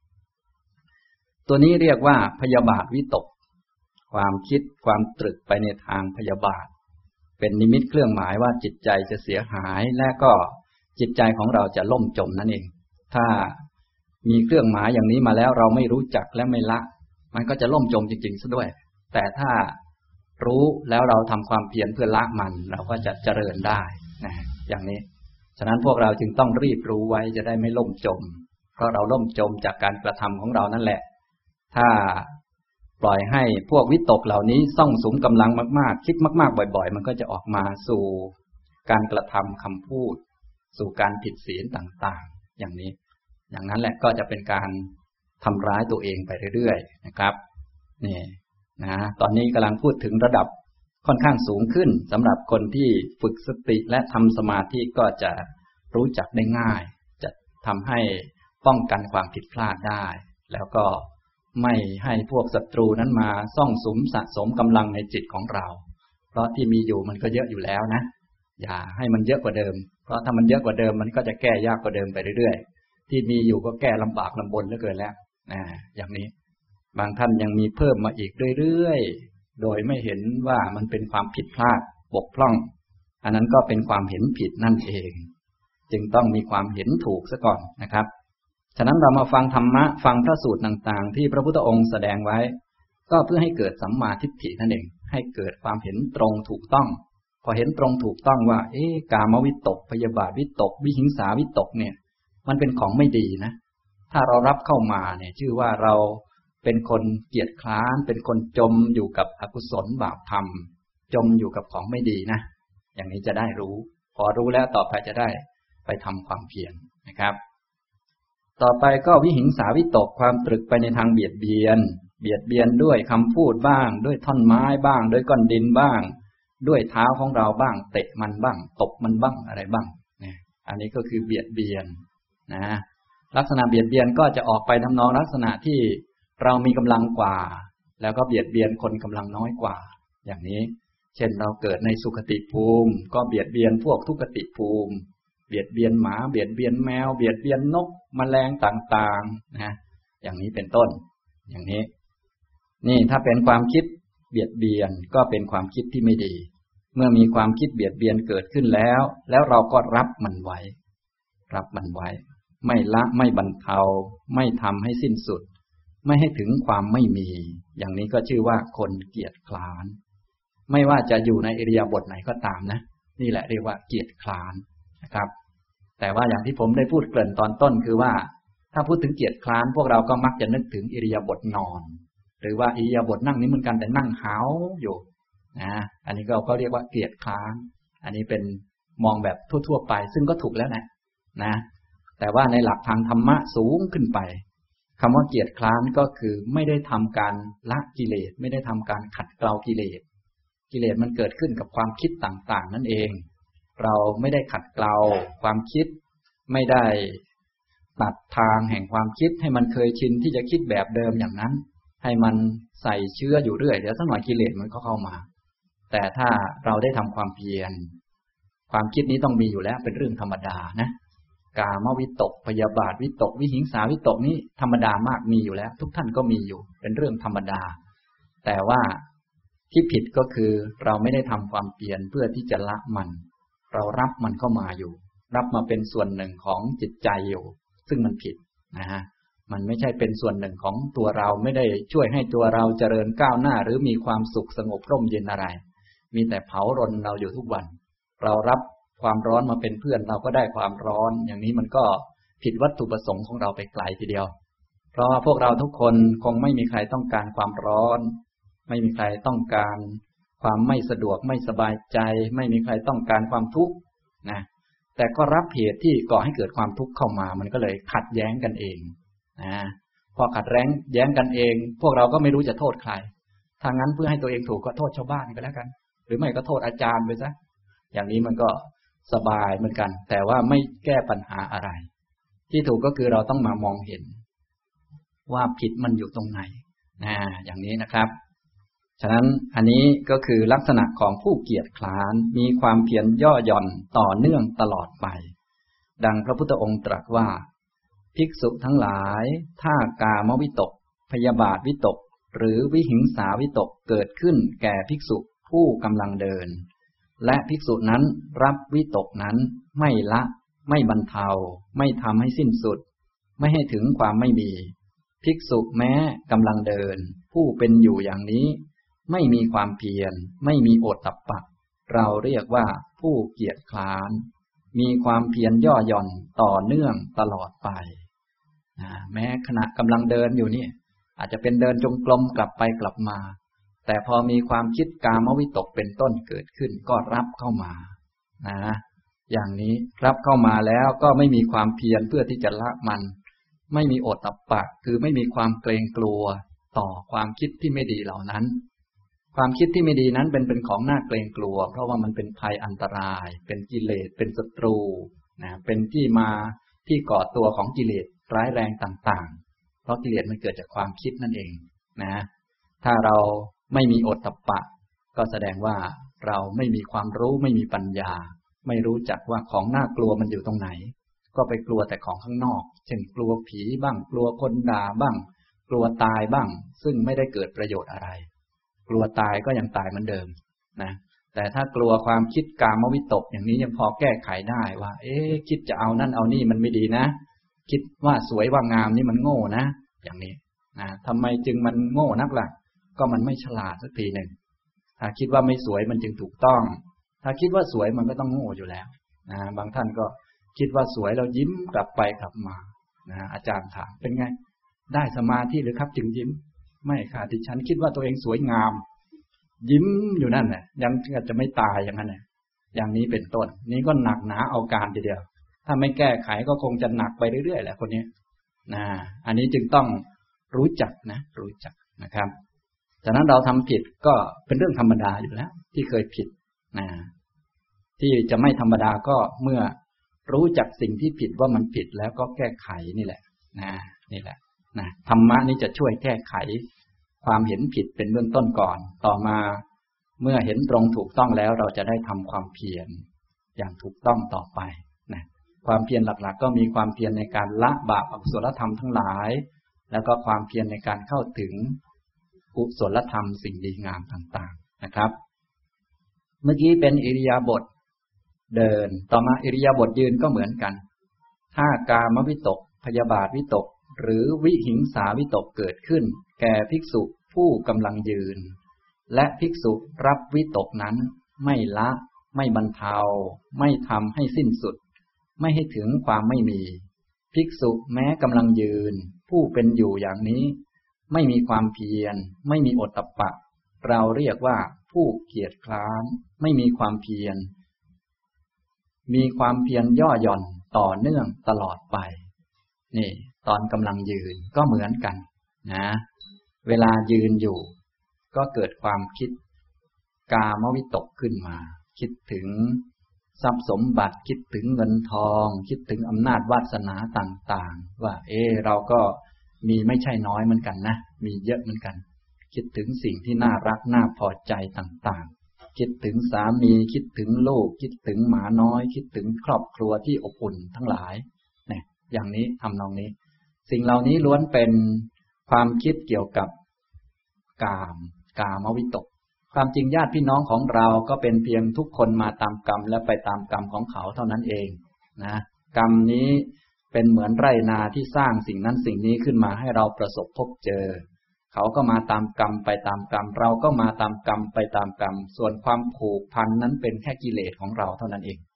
Speaker 1: ตัวนี้เรียกว่าพยาบาทวิตกความคิดความตรึกไปในทางพยาบาทเป็นนิมิตเครื่องหมายว่าจิตใจจะเสียหายและก็จิตใจของเราจะล่มจมนั่นเองถ้ามีเครื่องหมายอย่างนี้มาแล้วเราไม่รู้จักและไม่ละมันก็จะล่มจมจริงๆซะด้วยแต่ถ้ารู้แล้วเราทำความเพียรเพื่อละมันเราก็จะเจริญได้นะอย่างนี้ฉะนั้นพวกเราจึงต้องรีบรู้ไว้จะได้ไม่ล่มจมเพราะเราล่มจมจากการกระทำของเรานั่นแหละถ้าปล่อยให้พวกวิตกเหล่านี้ซ่องสุมกำลังมากๆคิดมากๆบ่อยๆมันก็จะออกมาสู่การกระทำคำพูดสู่การผิดศีลต่างๆอย่างนี้อย่างนั้นแหละก็จะเป็นการทำร้ายตัวเองไปเรื่อยๆนะครับนี่นะตอนนี้กำลังพูดถึงระดับค่อนข้างสูงขึ้นสำหรับคนที่ฝึกสติและทำสมาธิก็จะรู้จักได้ง่ายจะทำให้ป้องกันความผิดพลาดได้แล้วก็ไม่ให้พวกศัตรูนั้นมาซ่องสุมสะสมกำลังในจิตของเราเพราะที่มีอยู่มันก็เยอะอยู่แล้วนะอย่าให้มันเยอะกว่าเดิมเพราะถ้ามันเยอะกว่าเดิมมันก็จะแก้ยากกว่าเดิมไปเรื่อยๆที่มีอยู่ก็แก้ลำบากลำบนเหลือเกินแล้วอย่างนี้บางท่านยังมีเพิ่มมาอีกเรื่อยๆโดยไม่เห็นว่ามันเป็นความผิดพลาดบกพร่องอันนั้นก็เป็นความเห็นผิดนั่นเองจึงต้องมีความเห็นถูกซะก่อนนะครับฉะนั้นเรามาฟังธรรมะฟังพระสูตรต่างๆที่พระพุทธองค์แสดงไว้ก็เพื่อให้เกิดสัมมาทิฏฐินั่นเองให้เกิดความเห็นตรงถูกต้องพอเห็นตรงถูกต้องว่ากามวิตกพยาบาทวิตกวิหิงสาวิตกเนี่ยมันเป็นของไม่ดีนะถ้าเรารับเข้ามาเนี่ยชื่อว่าเราเป็นคนเกียจคร้านเป็นคนจมอยู่กับอกุศลบาปธรรมจมอยู่กับของไม่ดีนะอย่างนี้จะได้รู้พอรู้แล้วต่อไปจะได้ไปทำความเพียรนะครับต่อไปก็วิหิงสาวิตกความตรึกไปในทางเบียดเบียนด้วยคำพูดบ้างด้วยท่อนไม้บ้างด้วยก้อนดินบ้างด้วยเท้าของเราบ้างเตะมันบ้างตบมันบ้างอะไรบ้างเนี่ยอันนี้ก็คือเบียดเบียนนะลักษณะเบียดเบียนก็จะออกไปทำนองลักษณะที่เรามีกำลังกว่าแล้วก็เบียดเบียนคนกำลังน้อยกว่าอย่างนี้เช่นเราเกิดในสุคติภูมิก็เบียดเบียนพวกทุกขติภูมิเบียดเบียนหมาเบียดเบียนแมวเบียดเบียนนกแมลงต่างๆนะอย่างนี้เป็นต้นอย่างนี้นี่ถ้าเป็นความคิดเบียดเบียนก็เป็นความคิดที่ไม่ดีเมื่อมีความคิดเบียดเบียนเกิดขึ้นแล้วเราก็รับมันไว้ไม่ละไม่บรรเทาไม่ทำให้สิ้นสุดไม่ให้ถึงความไม่มีอย่างนี้ก็ชื่อว่าคนเกียจคร้านไม่ว่าจะอยู่ในอิริยาบถไหนก็ตามนะนี่แหละเรียกว่าเกียจคร้านนะครับแต่ว่าอย่างที่ผมได้พูดเกริ่นตอนต้นคือว่าถ้าพูดถึงเกียจคร้านพวกเราก็มักจะนึกถึงอิริยาบถนอนหรือว่าอิริยาบถนั่งนี้เหมือนกันแต่นั่งหาวอยู่นะอันนี้ก็เรียกว่าเกียจคร้านอันนี้เป็นมองแบบทั่วๆไปซึ่งก็ถูกแล้วนะแต่ว่าในหลักทางธรรมะสูงขึ้นไปคำว่าเกียจคร้านก็คือไม่ได้ทำการละกิเลสไม่ได้ทำการขัดเกลากิเลสมันเกิดขึ้นกับความคิดต่างๆนั่นเองเราไม่ได้ขัดเกลาความคิดไม่ได้ตัดทางแห่งความคิดให้มันเคยชินที่จะคิดแบบเดิมอย่างนั้นให้มันใส่เชื้ออยู่เรื่อยเดี๋ยวสักหน่อยกิเลสมันก็เข้ามาแต่ถ้าเราได้ทำความเพียรความคิดนี้ต้องมีอยู่แล้วเป็นเรื่องธรรมดานะกามวิตกพยาบาทวิตกวิหิงสาวิตกนี้ธรรมดามากมีอยู่แล้วทุกท่านก็มีอยู่เป็นเรื่องธรรมดาแต่ว่าที่ผิดก็คือเราไม่ได้ทำความเพียรเพื่อที่จะละมันเรารับมันเข้ามาอยู่รับมาเป็นส่วนหนึ่งของจิตใจอยู่ซึ่งมันผิดนะฮะมันไม่ใช่เป็นส่วนหนึ่งของตัวเราไม่ได้ช่วยให้ตัวเราเจริญก้าวหน้าหรือมีความสุขสงบร่มเย็นอะไรมีแต่เผารนเราอยู่ทุกวันเรารับความร้อนมาเป็นเพื่อนเราก็ได้ความร้อนอย่างนี้มันก็ผิดวัตถุประสงค์ของเราไปไกลทีเดียวเพราะว่าพวกเราทุกคนคงไม่มีใครต้องการความร้อนไม่มีใครต้องการความไม่สะดวกไม่สบายใจไม่มีใครต้องการความทุกข์นะแต่ก็รับเหตุที่ก่อให้เกิดความทุกข์เข้ามามันก็เลยขัดแย้งกันเองนะพอขัดแย้งกันเองพวกเราก็ไม่รู้จะโทษใครถ้างั้นเพื่อให้ตัวเองถูกก็โทษชาวบ้านก็แล้วกันหรือไม่ก็โทษอาจารย์ไปซะอย่างนี้มันก็สบายเหมือนกันแต่ว่าไม่แก้ปัญหาอะไรที่ถูกก็คือเราต้องมามองเห็นว่าผิดมันอยู่ตรงไหนอย่างนี้นะครับฉะนั้นอันนี้ก็คือลักษณะของผู้เกียจคร้านมีความเพียรย่อหย่อนต่อเนื่องตลอดไปดังพระพุทธองค์ตรัสว่าภิกษุทั้งหลายถ้ากามวิตกพยาบาทวิตกหรือวิหิงสาวิตกเกิดขึ้นแก่ภิกษุผู้กำลังเดินและภิกษุนั้นรับวิตกนั้นไม่ละไม่บรรเทาไม่ทำให้สิ้นสุดไม่ให้ถึงความไม่มีภิกษุแม้กำลังเดินผู้เป็นอยู่อย่างนี้ไม่มีความเพียรไม่มีโอตตัปปะเราเรียกว่าผู้เกียจคร้านมีความเพียรย่อหย่อนต่อเนื่องตลอดไปแม้ขณะกำลังเดินอยู่นี่อาจจะเป็นเดินจงกรมกลับไปกลับมาแต่พอมีความคิดกามวิตกเป็นต้นเกิดขึ้นก็รับเข้ามาอย่างนี้รับเข้ามาแล้วก็ไม่มีความเพียรเพื่อที่จะละมันไม่มีโอตตัปปะคือไม่มีความเกรงกลัวต่อความคิดที่ไม่ดีเหล่านั้นความคิดที่ไม่ดีนั้นเป็นของน่าเกรงกลัวเพราะว่ามันเป็นภัยอันตรายเป็นกิเลสเป็นศัตรูเป็นที่มาที่ก่อตัวของกิเลสร้ายแรงต่างๆเพราะกิเลสมันเกิดจากความคิดนั่นเองถ้าเราไม่มีโอตตัปปะก็แสดงว่าเราไม่มีความรู้ไม่มีปัญญาไม่รู้จักว่าของน่ากลัวมันอยู่ตรงไหนก็ไปกลัวแต่ของข้างนอกเช่นกลัวผีบ้างกลัวคนด่าบ้างกลัวตายบ้างซึ่งไม่ได้เกิดประโยชน์อะไรกลัวตายก็ยังตายเหมือนเดิมแต่ถ้ากลัวความคิดกามวิตกอย่างนี้ยังพอแก้ไขได้ว่าคิดจะเอานั่นเอานี่มันไม่ดีนะคิดว่าสวยว่างามนี่มันโง่นะอย่างนี้ทำไมจึงมันโง่นักล่ะก็มันไม่ฉลาดสักทีหนึ่งถ้าคิดว่าไม่สวยมันจึงถูกต้องถ้าคิดว่าสวยมันก็ต้องโง่อยู่แล้วบางท่านก็คิดว่าสวยเรายิ้มกลับไปกลับมาอาจารย์ถามเป็นไงได้สมาธิหรือครับจึงยิ้มไม่ค่ะดิฉันคิดว่าตัวเองสวยงามยิ้มอยู่นั่นแหละยังจะไม่ตายอย่างนั้นแหละอย่างนี้เป็นต้นนี้ก็หนักหนาเอาการทีเดียวถ้าไม่แก้ไขก็คงจะหนักไปเรื่อยๆแหละคนนี้อันนี้จึงต้องรู้จักนะครับฉะนั้นเราทำผิดก็เป็นเรื่องธรรมดาอยู่แล้วที่เคยผิดที่จะไม่ธรรมดาก็เมื่อรู้จักสิ่งที่ผิดว่ามันผิดแล้วก็แก้ไขนี่แหละนี่แหละธรรมะนี้จะช่วยแก้ไขความเห็นผิดเป็นเบื้องต้นก่อนต่อมาเมื่อเห็นตรงถูกต้องแล้วเราจะได้ทำความเพียรอย่างถูกต้องต่อไปความเพียรหลักๆก็มีความเพียรในการละบาปอกุศลธรรมทั้งหลายแล้วก็ความเพียรในการเข้าถึงกุศลธรรมสิ่งดีงามต่างๆนะครับเมื่อกี้เป็นอิริยาบถเดินต่อมาอิริยาบถยืนก็เหมือนกันถ้ากามวิตกพยาบาทวิตกหรือวิหิงสาวิตกเกิดขึ้นแก่ภิกษุผู้กำลังยืนและภิกษุรับวิตกนั้นไม่ละไม่บรรเทาไม่ทำให้สิ้นสุดไม่ให้ถึงความไม่มีภิกษุแม้กำลังยืนผู้เป็นอยู่อย่างนี้ไม่มีความเพียรไม่มีโอตตัปปะเราเรียกว่าผู้เกียจคร้านไม่มีความเพียรมีความเพียรย่อหย่อนต่อเนื่องตลอดไปนี่ตอนกำลังยืนก็เหมือนกันเวลายืนอยู่ก็เกิดความคิดกามวิตกขึ้นมาคิดถึงทรัพย์สมบัติคิดถึงเงินทองคิดถึงอำนาจวาสนาต่างๆว่าเราก็มีไม่ใช่น้อยเหมือนกันนะมีเยอะเหมือนกันคิดถึงสิ่งที่น่ารักน่าพอใจต่างๆคิดถึงสามีคิดถึงลูกคิดถึงหมาน้อยคิดถึงครอบครัวที่อบอุ่นทั้งหลายเนี่ยอย่างนี้ทำนองนี้สิ่งเหล่านี้ล้วนเป็นความคิดเกี่ยวกับกามวิตกความจริงญาติพี่น้องของเราก็เป็นเพียงทุกคนมาตามกรรมและไปตามกรรมของเขาเท่านั้นเองกรรมนี้เป็นเหมือนไร่นาที่สร้างสิ่งนั้นสิ่งนี้ขึ้นมาให้เราประสบพบเจอเขาก็มาตามกรรมไปตามกรรมเราก็มาตามกรรมไปตามกรรมส่วนความผูกพันนั้นเป็นแค่กิเลสของเราเท่านั้นเอง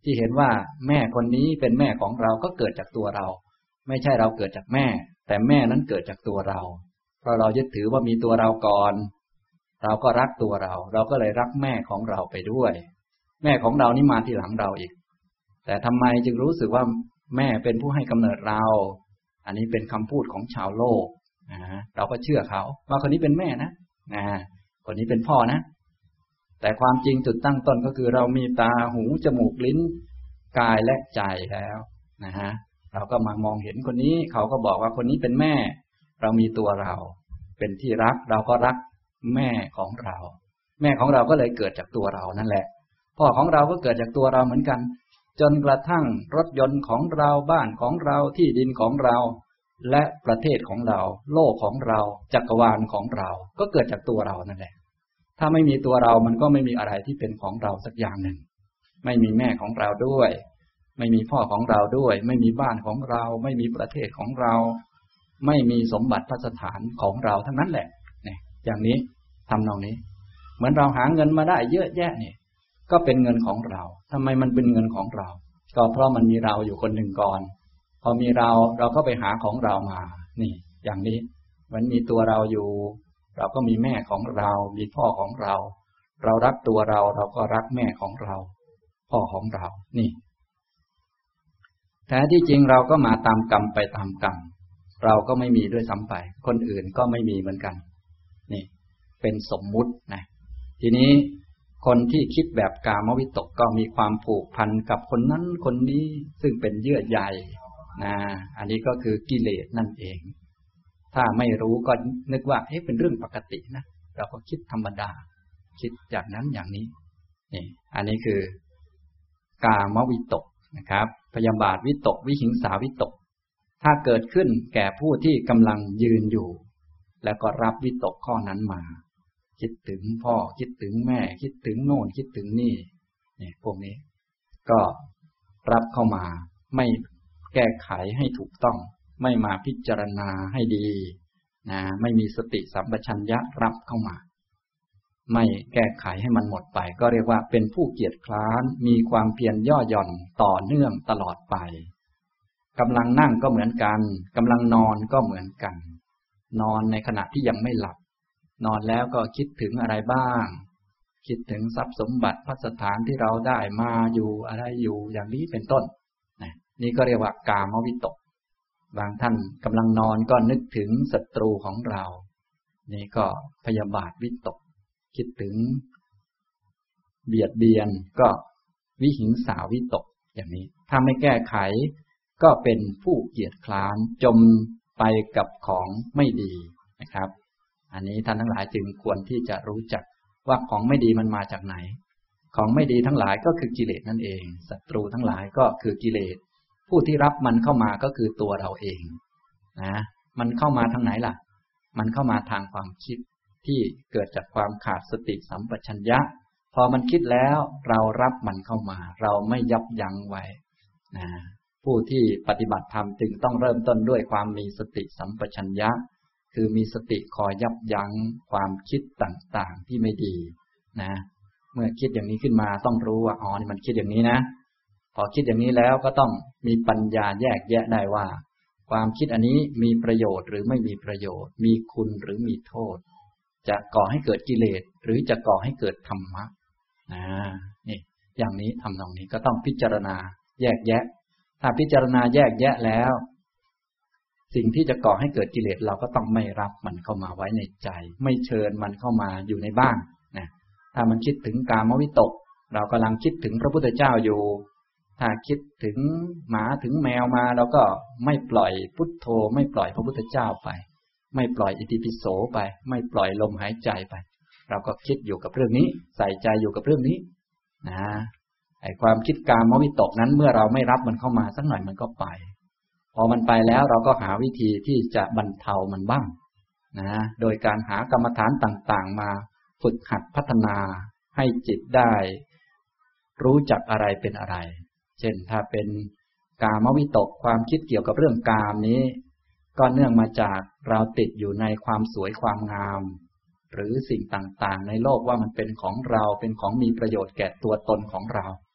Speaker 1: ที่เห็นว่าแม่คนนี้เป็นแม่ของเราก็เกิดจากตัวเราไม่ใช่เราเกิดจากแม่แต่แม่นั้นเกิดจากตัวเราเพราะเรายึดถือว่ามีตัวเราก่อนเราก็รักตัวเราเราก็เลยรักแม่ของเราไปด้วยแม่ของเรานี่มาทีหลังเราอีกแต่ทำไมจึงรู้สึกว่าแม่เป็นผู้ให้กำเนิดเราอันนี้เป็นคำพูดของชาวโลกเราก็เชื่อเขาว่าคนนี้เป็นแม่นะคนนี้เป็นพ่อนะแต่ความจริงจุดตั้งต้นก็คือเรามีตาหูจมูกลิ้นกายและใจแล้วเราก็มามองเห็นคนนี้เขาก็บอกว่าคนนี้เป็นแม่เรามีตัวเราเป็นที่รักเราก็รักแม่ของเราแม่ของเราก็เลยเกิดจากตัวเรานั่นแหละพ่อของเราก็เกิดจากตัวเราเหมือนกันจนกระทั่งรถยนต์ของเราบ้านของเราที่ดินของเราและประเทศของเราโลกของเราจักรวาลของเราก็เกิดจากตัวเรานั่นแหละถ้าไม่มีตัวเรามันก็ไม่มีอะไรที่เป็นของเราสักอย่างหนึ่งไม่มีแม่ของเราด้วยไม่มีพ่อของเราด้วยไม่มีบ้านของเราไม่มีประเทศของเราไม่มีสมบัติพัสถานของเราทั้งนั้นแหละเนี่ยอย่างนี้ทำนองนี้เหมือนเราหาเงินมาได้เยอะแยะเนี่ยก็เป็นเงินของเราทำไมมันเป็นเงินของเราก็เพราะมันมีเราอยู่คนหนึ่งก่อนพอมีเราก็ไปหาของเรามานี่อย่างนี้มันมีตัวเราอยู่เราก็มีแม่ของเรามีพ่อของเราเรารักตัวเราเราก็รักแม่ของเราพ่อของเรานี่แท้ที่จริงเราก็มาตามกรรมไปตามกรรมเราก็ไม่มีด้วยซ้ำไปคนอื่นก็ไม่มีเหมือนกันนี่เป็นสมมุตินะทีนี้คนที่คิดแบบกามวิตกก็มีความผูกพันกับคนนั้นคนนี้ซึ่งเป็นเยื่อใยอันนี้ก็คือกิเลสนั่นเองถ้าไม่รู้ก็นึกว่าเป็นเรื่องปกตินะเราก็คิดธรรมดาคิดอย่างนั้นอย่างนี้นี่อันนี้คือกามวิตกนะครับพยาบาทวิตกวิหิงสาวิตกถ้าเกิดขึ้นแก่ผู้ที่กำลังยืนอยู่แล้วก็รับวิตกข้อนั้นมาคิดถึงพ่อคิดถึงแม่คิดถึงโน่นคิดถึงนี่พวกนี้ก็รับเข้ามาไม่แก้ไขให้ถูกต้องไม่มาพิจารณาให้ดีไม่มีสติสัมปชัญญะรับเข้ามาไม่แก้ไขให้มันหมดไปก็เรียกว่าเป็นผู้เกียจคร้านมีความเพียรย่อหย่อนต่อเนื่องตลอดไปกำลังนั่งก็เหมือนกันกำลังนอนก็เหมือนกันนอนในขณะที่ยังไม่หลับนอนแล้วก็คิดถึงอะไรบ้างคิดถึงทรัพย์สมบัติพัสถานที่เราได้มาอยู่อะไรอยู่อย่างนี้เป็นต้นนี่ก็เรียกว่ากามวิตกบางท่านกำลังนอนก็นึกถึงศัตรูของเรานี่ก็พยาบาทวิตกคิดถึงเบียดเบียนก็วิหิงสาวิตกอย่างนี้ถ้าไม่แก้ไขก็เป็นผู้เกียจคร้านจมไปกับของไม่ดีนะครับอันนี้ท่านทั้งหลายจึงควรที่จะรู้จักว่าของไม่ดีมันมาจากไหนของไม่ดีทั้งหลายก็คือกิเลสนั่นเองศัตรูทั้งหลายก็คือกิเลสผู้ที่รับมันเข้ามาก็คือตัวเราเองมันเข้ามาทางไหนล่ะมันเข้ามาทางความคิดที่เกิดจากความขาดสติสัมปชัญญะพอมันคิดแล้วเรารับมันเข้ามาเราไม่ยับยั้งไว้ผู้ที่ปฏิบัติธรรมจึงต้องเริ่มต้นด้วยความมีสติสัมปชัญญะคือมีสติคอยยับยั้งความคิดต่างๆที่ไม่ดีเมื่อคิดอย่างนี้ขึ้นมาต้องรู้ว่านี่มันคิดอย่างนี้นะพอคิดอย่างนี้แล้วก็ต้องมีปัญญาแยกแยะได้ว่าความคิดอันนี้มีประโยชน์หรือไม่มีประโยชน์มีคุณหรือมีโทษจะก่อให้เกิดกิเลสหรือจะก่อให้เกิดธรรมะนี่อย่างนี้ทำตรงนี้ก็ต้องพิจารณาแยกแยะถ้าพิจารณาแยกแยะแล้วสิ่งที่จะก่อให้เกิดกิเลสเราก็ต้องไม่รับมันเข้ามาไว้ในใจไม่เชิญมันเข้ามาอยู่ในบ้านถ้ามันคิดถึงกามวิตกเรากำลังคิดถึงพระพุทธเจ้าอยู่ถ้าคิดถึงหมาถึงแมวมาเราก็ไม่ปล่อยพุทโธไม่ปล่อยพระพุทธเจ้าไปไม่ปล่อยอิติปิโสไปไม่ปล่อยลมหายใจไปเราก็คิดอยู่กับเรื่องนี้ใส่ใจอยู่กับเรื่องนี้ไอ้ความคิดกามวิตกนั้นเมื่อเราไม่รับมันเข้ามาสักหน่อยมันก็ไปพอมันไปแล้วเราก็หาวิธีที่จะบรรเทามันบ้างโดยการหากรรมฐานต่างๆมาฝึกหัดพัฒนาให้จิตได้รู้จักอะไรเป็นอะไรเช่นถ้าเป็นกามวิตกความคิดเกี่ยวกับเรื่องกามนี้ก็เนื่องมาจากเราติดอยู่ในความสวยความงามหรือสิ่งต่างๆในโลกว่ามันเป็นของเราเป็นของมีประโยชน์แก่ตัวตนของเรา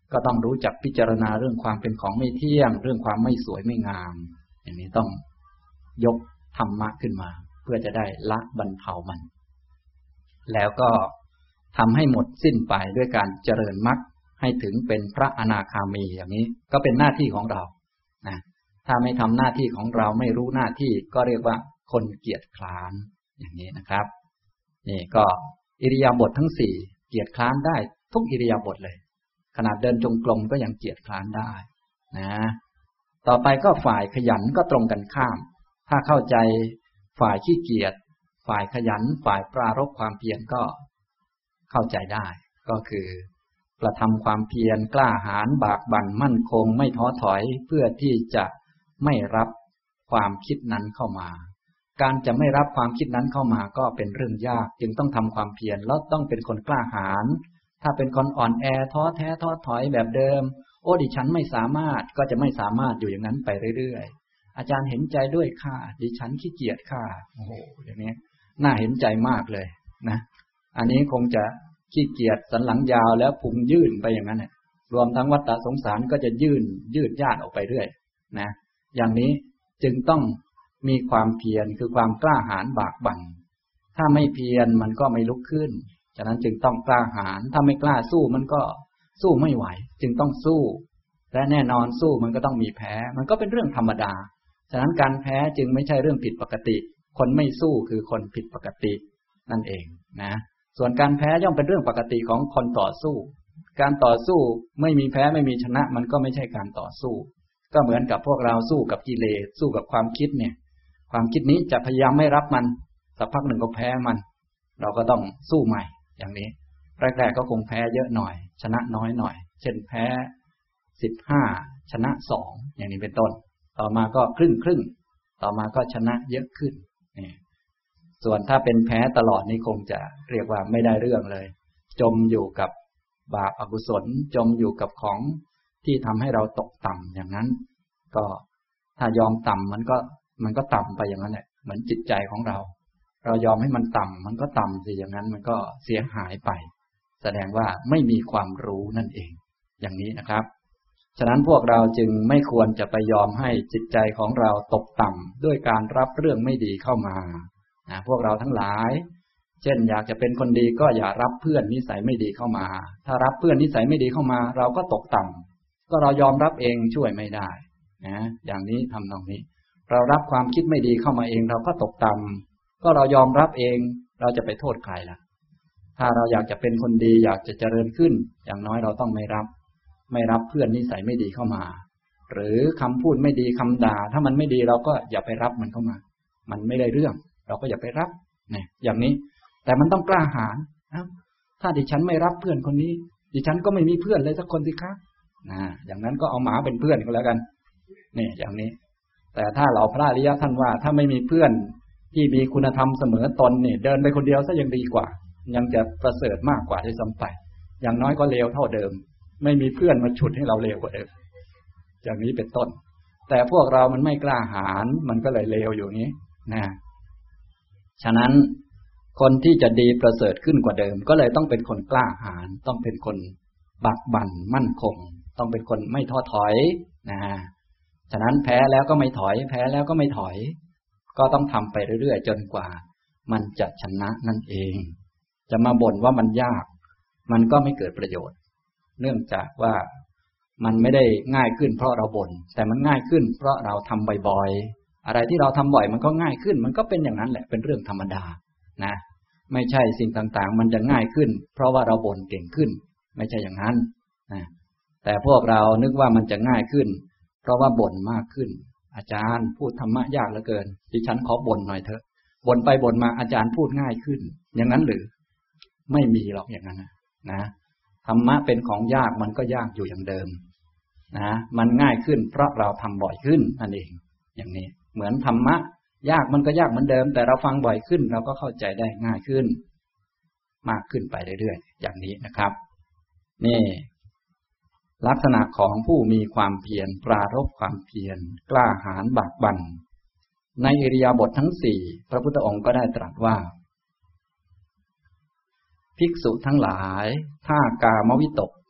Speaker 1: ก็ต้องรู้จักพิจารณาเรื่องความเป็นของไม่เที่ยงเรื่องความไม่สวยไม่งามอย่างนี้ต้องยกธรรมะขึ้นมาเพื่อจะได้ละบรรเทามันแล้วก็ทำให้หมดสิ้นไปด้วยการเจริญมรรคให้ถึงเป็นพระอนาคามีอย่างนี้ก็เป็นหน้าที่ของเรานะถ้าไม่ทำหน้าที่ของเราไม่รู้หน้าที่ก็เรียกว่าคนเกียจคร้านอย่างนี้นะครับนี่ก็อิริยาบถทั้งสี่เกียจคร้านได้ทุกอิริยาบถเลยขนาดเดินจงกรมก็ยังเกียจคร้านได้นะต่อไปก็ฝ่ายขยันก็ตรงกันข้ามถ้าเข้าใจฝ่ายขี้เกียจฝ่ายขยันฝ่ายปรารภความเพียรก็เข้าใจได้ก็คือกระทำความเพียรกล้าหาญบากบั่นมั่นคงไม่ท้อถอยเพื่อที่จะไม่รับความคิดนั้นเข้ามาการจะไม่รับความคิดนั้นเข้ามาก็เป็นเรื่องยากจึงต้องทำความเพียรแล้วต้องเป็นคนกล้าหาญถ้าเป็นคนอ่อนแอท้อแท้ท้อถอยแบบเดิมโอ้ดิฉันไม่สามารถก็จะไม่สามารถอยู่อย่างนั้นไปเรื่อยๆอาจารย์เห็นใจด้วยค่ะดิฉันขี้เกียจค่ะโอ้โหอย่างนี้น่าเห็นใจมากเลยนะอันนี้คงจะขี้เกียจสันหลังยาวแล้วพุงยื่นไปอย่างนั้นแหละรวมทั้งวัฏสงสารก็จะยืดญาติออกไปเรื่อยนะอย่างนี้จึงต้องมีความเพียรคือความกล้าหาญบากบั่นถ้าไม่เพียรมันก็ไม่ลุกขึ้นฉะนั้นจึงต้องกล้าหาญถ้าไม่กล้าสู้มันก็สู้ไม่ไหวจึงต้องสู้และแน่นอนสู้มันก็ต้องมีแพ้มันก็เป็นเรื่องธรรมดาฉะนั้นการแพ้จึงไม่ใช่เรื่องผิดปกติคนไม่สู้คือคนผิดปกตินั่นเองนะส่วนการแพ้ย่อมเป็นเรื่องปกติของคนต่อสู้การต่อสู้ไม่มีแพ้ไม่มีชนะมันก็ไม่ใช่การต่อสู้ก็เหมือนกับพวกเราสู้กับกิเลสสู้กับความคิดเนี่ยความคิดนี้จะพยายามไม่รับมันสักพักหนึ่งก็แพ้มันเราก็ต้องสู้ใหม่อย่างนี้แรกๆก็คงแพ้เยอะหน่อยชนะน้อยหน่อยเช่นแพ้15ชนะ2อย่างนี้เป็นต้นต่อมาก็ครึ่งต่อมาก็ชนะเยอะขึ้นนี่ส่วนถ้าเป็นแพ้ตลอดนี่คงจะเรียกว่าไม่ได้เรื่องเลยจมอยู่กับบาปอกุศลจมอยู่กับของที่ทำให้เราตกต่ำอย่างนั้นก็ถ้ายอมต่ำมันก็ต่ำไปอย่างนั้นแหละเหมือนจิตใจของเรายอมให้มันต่ำมันก็ต่ำสิอย่างนั้นมันก็เสียหายไปแสดงว่าไม่มีความรู้นั่นเองอย่างนี้นะครับฉะนั้นพวกเราจึงไม่ควรจะไปยอมให้จิตใจของเราตกต่ำด้วยการรับเรื่องไม่ดีเข้ามาพวกเราทั้งหลายเช่นอยากจะเป็นคนดีก็อย่ารับเพื่อนนิสัยไม่ดีเข้ามาถ้ารับเพื่อนนิสัยไม่ดีเข้ามาเราก็ตกต่ำก็เรายอมรับเองช่วยไม่ได้นะอย่างนี้ทำตรงนี้เรารับความคิดไม่ดีเข้ามาเองเราก็ตกต่ำก็เรายอมรับเองเราจะไปโทษใครล่ะถ้าเราอยากจะเป็นคนดีอยากจะเจริญขึ้นอย่างน้อยเราต้องไม่รับเพื่อนนิสัยไม่ดีเข้ามาหรือคำพูดไม่ดีคำด่าถ้ามันไม่ดีเราก็อย่าไปรับมันเข้ามามันไม่ได้เรื่องเราก็อย่าไปรับเนี่ยอย่างนี้แต่มันต้องกล้าหาญถ้าดิฉันไม่รับเพื่อนคนนี้ดิฉันก็ไม่มีเพื่อนเลยสักคนสิครับอย่างนั้นก็เอาหมาเป็นเพื่อนก็แล้วกันนี่อย่างนี้แต่ถ้าเราพระอริยะท่านว่าถ้าไม่มีเพื่อนที่มีคุณธรรมเสมอตนเนี่ยเดินไปคนเดียวซะยังดีกว่ายังจะประเสริฐมากกว่าด้วยซ้ำไปอย่างน้อยก็เลวเท่าเดิมไม่มีเพื่อนมาฉุดให้เราเลวกว่าเดิมอย่างนี้เป็นต้นแต่พวกเรามันไม่กล้าหาญมันก็เลยเลวอยู่นี้นะฉะนั้นคนที่จะดีประเสริฐขึ้นกว่าเดิมก็เลยต้องเป็นคนกล้าหาญต้องเป็นคนบากบั่นมั่นคงต้องเป็นคนไม่ท้อถอยนะฉะนั้นแพ้แล้วก็ไม่ถอยแพ้แล้วก็ไม่ถอยก็ต้องทำไปเรื่อยๆจนกว่ามันจะชนะนั่นเองจะมาบ่นว่ามันยากมันก็ไม่เกิดประโยชน์เนื่องจากว่ามันไม่ได้ง่ายขึ้นเพราะเราบ่นแต่มันง่ายขึ้นเพราะเราทำบ่อยๆอะไรที่เราทำบ่อยมันก็ง่ายขึ้นมันก็เป็นอย่างนั้นแหละเป็นเรื่องธรรมดานะไม่ใช่สิ่งต่างๆมันจะง่ายขึ้นเพราะว่าเราบ่นเก่งขึ้นไม่ใช่อย่างนั้นนะแต่พวกเรานึกว่ามันจะง่ายขึ้นเพราะว่าบ่นมากขึ้นอาจารย์พูดธรรมะยากเหลือเกินดิฉันขอบ่นหน่อยเถอะบ่นไปบ่นมาอาจารย์พูดง่ายขึ้นอย่างนั้นหรือไม่มีหรอกอย่างนั้นนะธรรมะเป็นของยากมันก็ยากอยู่อย่างเดิมนะมันง่ายขึ้นเพราะเราทำบ่อยขึ้นนั่นเองอย่างนี้เหมือนธรรมะยากมันก็ยากเหมือนเดิมแต่เราฟังบ่อยขึ้นเราก็เข้าใจได้ง่ายขึ้นมากขึ้นไปเรื่อยๆอย่างนี้นะครับนี่ลักษณะของผู้มีความเพียรปรารภความเพียรกล้าหาญบากบั่นในอิริยาบถทั้งสี่พระพุทธองค์ก็ได้ตรัสว่าภิกษุทั้งหลายถ้ากามวิตก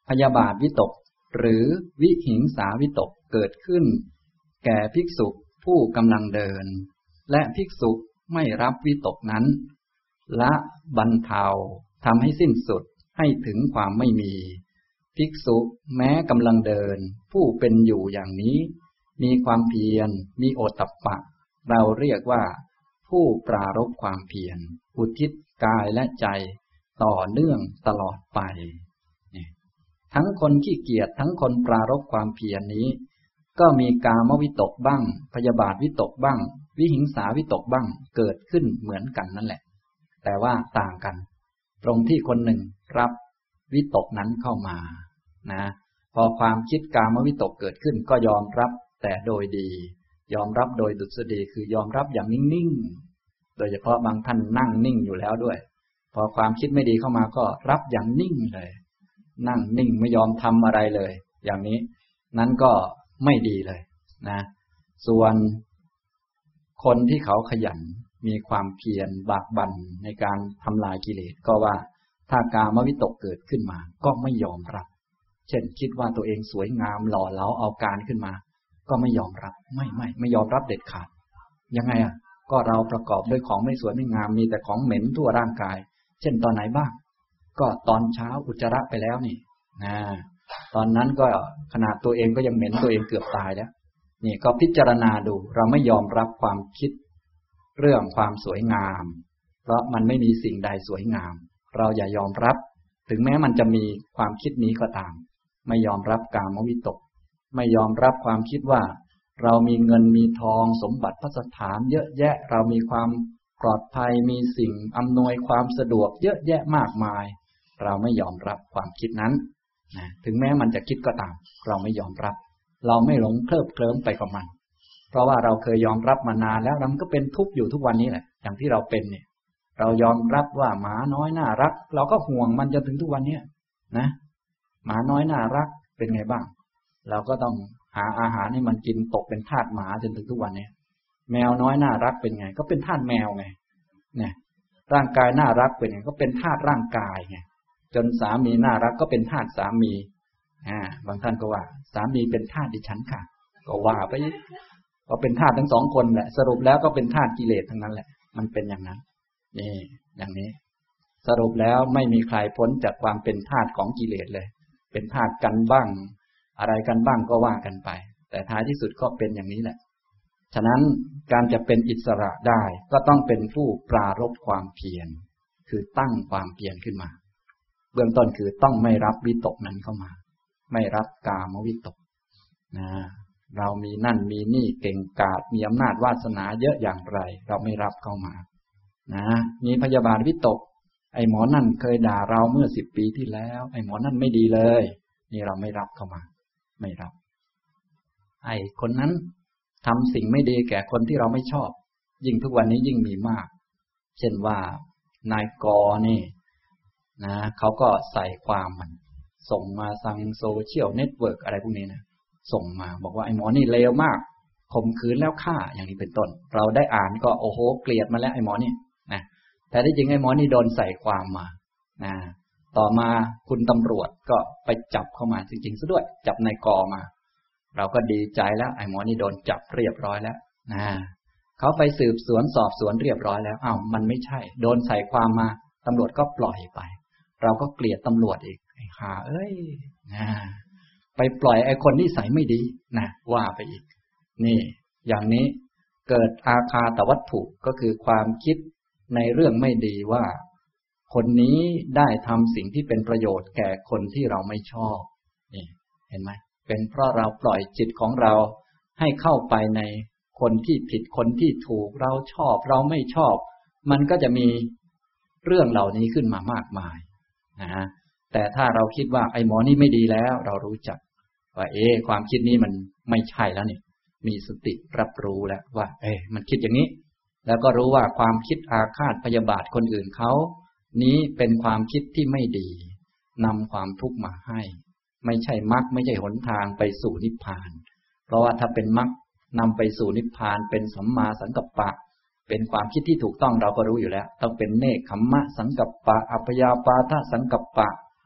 Speaker 1: พยาบาทวิตกหรือวิหิงสาวิตกเกิดขึ้นแก่ภิกษุผู้กำลังเดินและภิกษุไม่รับวิตกนั้นละบรรเทาทำให้สิ้นสุดให้ถึงความไม่มีภิกษุแม้กำลังเดินผู้เป็นอยู่อย่างนี้มีความเพียรมีโอตตัปปะเราเรียกว่าผู้ปรารภความเพียรอุทิศกายและใจต่อเนื่องตลอดไปทั้งคนขี้เกียจทั้งคนปรารภความเพียรนี้ก็มีกามวิตกบ้างพยาบาทวิตกบ้างวิหิงสาวิตกบ้างเกิดขึ้นเหมือนกันนั่นแหละแต่ว่าต่างกันตรงที่คนหนึ่งรับวิตกนั้นเข้ามานะพอความคิดกามวิตกเกิดขึ้นก็ยอมรับแต่โดยดียอมรับโดยดุษฎีคือยอมรับอย่างนิ่งๆโดยเฉพาะบางท่านนั่งนิ่งอยู่แล้วด้วยพอความคิดไม่ดีเข้ามาก็รับอย่างนิ่งเลยนั่งนิ่งไม่ยอมทำอะไรเลยอย่างนี้นั้นก็ไม่ดีเลยนะส่วนคนที่เขาขยันมีความเพียรบากบั่นในการทำลายกิเลสก็ว่าถ้ากามวิตกเกิดขึ้นมาก็ไม่ยอมรับเช่นคิดว่าตัวเองสวยงามหล่อเหลาเอาการขึ้นมาก็ไม่ยอมรับไม่ยอมรับเด็ดขาดยังไงก็เราประกอบด้วยของไม่สวยไม่งามมีแต่ของเหม็นทั่วร่างกายเช่นตอนไหนบ้างก็ตอนเช้าอุจจาระไปแล้วนี่ตอนนั้นก็ขนาดตัวเองก็ยังเหม็นตัวเองเกือบตายแล้วนี่ก็พิจารณาดูเราไม่ยอมรับความคิดเรื่องความสวยงามเพราะมันไม่มีสิ่งใดสวยงามเราอย่ายอมรับถึงแม้มันจะมีความคิดนี้ก็ตามไม่ยอมรับกามวิตกไม่ยอมรับความคิดว่าเรามีเงินมีทองสมบัติพัสถานเยอะแยะเรามีความปลอดภัยมีสิ่งอำนวยความสะดวกเยอะแยะมากมายเราไม่ยอมรับความคิดนั้นถึงแม้มันจะคิดก็ตามเราไม่ยอมรับเราไม่หลงเคลิบเคลิ้มไปกับมันเพราะว่าเราเคยยอมรับมานานแล้วมันก็เป็นทุกข์อยู่ทุกวันนี้แหละอย่างที่เราเป็นเนี่ยเรายอมรับว่าหมาน้อยน่ารักเราก็ห่วงมันจนถึงทุกวันนี้นะหมาน้อยน่ารักเป็นไงบ้างเราก็ต้องหาอาหารให้มันกินตกเป็นทาสหมาจนถึงทุกวันนี้แมวน้อยน่ารักเป็นไงก็เป็นทาสแมวไงเนี่ยร่างกายน่ารักเป็นไงก็เป็นทาสร่างกายไงจนสามีน่ารักก็เป็นทาสสามีบางท่านก็ว่าสามีเป็นทาสดิฉันค่ะก็ว่าไปก็เป็นทาสทั้งสองคนแหละสรุปแล้วก็เป็นทาสกิเลสทั้งนั้นแหละมันเป็นอย่างนั้นนี่อย่างนี้สรุปแล้วไม่มีใครพ้นจากความเป็นทาสของกิเลสเลยเป็นทาสกันบ้างอะไรกันบ้างก็ว่ากันไปแต่ท้ายที่สุดก็เป็นอย่างนี้แหละฉะนั้นการจะเป็นอิสระได้ก็ต้องเป็นผู้ปรารภความเพียรคือตั้งความเพียรขึ้นมาเบื้องต้นคือต้องไม่รับวิตกนั้นเข้ามาไม่รับกามวิตกเรามีนั่นมีนี่เก่งกาจมีอำนาจวาสนาเยอะอย่างไรเราไม่รับเข้ามามีพยาบาทวิตกไอ้หมอนั่นเคยด่าเราเมื่อ10 ปีที่แล้วไอ้หมอนั่นไม่ดีเลยนี่เราไม่รับเข้ามาไม่รับไอ้คนนั้นทำสิ่งไม่ดีแก่คนที่เราไม่ชอบยิ่งทุกวันนี้ยิ่งมีมากเช่นว่านายกนี่เขาก็ใส่ความมันส่งมาทางโซเชียลเน็ตเวิร์กอะไรพวกนี้นะส่งมาบอกว่าไอ้หมอนี่เลวมากข่มขืนแล้วฆ่าอย่างนี้เป็นต้นเราได้อ่านก็โอ้โหเกลียดมาแล้วไอ้หมอนี่นะแต่ที่จริงไอ้หมอนี่โดนใส่ความมาต่อมาคุณตำรวจก็ไปจับเข้ามาจริงๆซะด้วยจับนายกมาเราก็ดีใจแล้วไอ้หมอนี่โดนจับเรียบร้อยแล้วเขาไปสืบสวนสอบสวนเรียบร้อยแล้วมันไม่ใช่โดนใส่ความมาตำรวจก็ปล่อยไปเราก็เกลียดตำรวจอีกไอ้ห่าเอ้ยไปปล่อยไอ้คนที่ใส่ไม่ดีว่าไปอีกนี่อย่างนี้เกิดอาคาตวัตถุก็คือความคิดในเรื่องไม่ดีว่าคนนี้ได้ทำสิ่งที่เป็นประโยชน์แก่คนที่เราไม่ชอบนี่เห็นไหมเป็นเพราะเราปล่อยจิตของเราให้เข้าไปในคนที่ผิดคนที่ถูกเราชอบเราไม่ชอบมันก็จะมีเรื่องเหล่านี้ขึ้นมามากมายแต่ถ้าเราคิดว่าไอ้หมอนี่ไม่ดีแล้วเรารู้จักว่าความคิดนี้มันไม่ใช่แล้วนี่มีสติรับรู้แล้วว่ามันคิดอย่างนี้แล้วก็รู้ว่าความคิดอาฆาตพยาบาทคนอื่นเขานี้เป็นความคิดที่ไม่ดีนำความทุกข์มาให้ไม่ใช่มรรคไม่ใช่หนทางไปสู่นิพพานเพราะว่าถ้าเป็นมรรคนำไปสู่นิพพานเป็นสัมมาสังกัปปะเป็นความคิดที่ถูกต้องเราก็รู้อยู่แล้วต้องเป็นเนกขัมมะสังกัปปะอัพยาปาทสังกัปปะ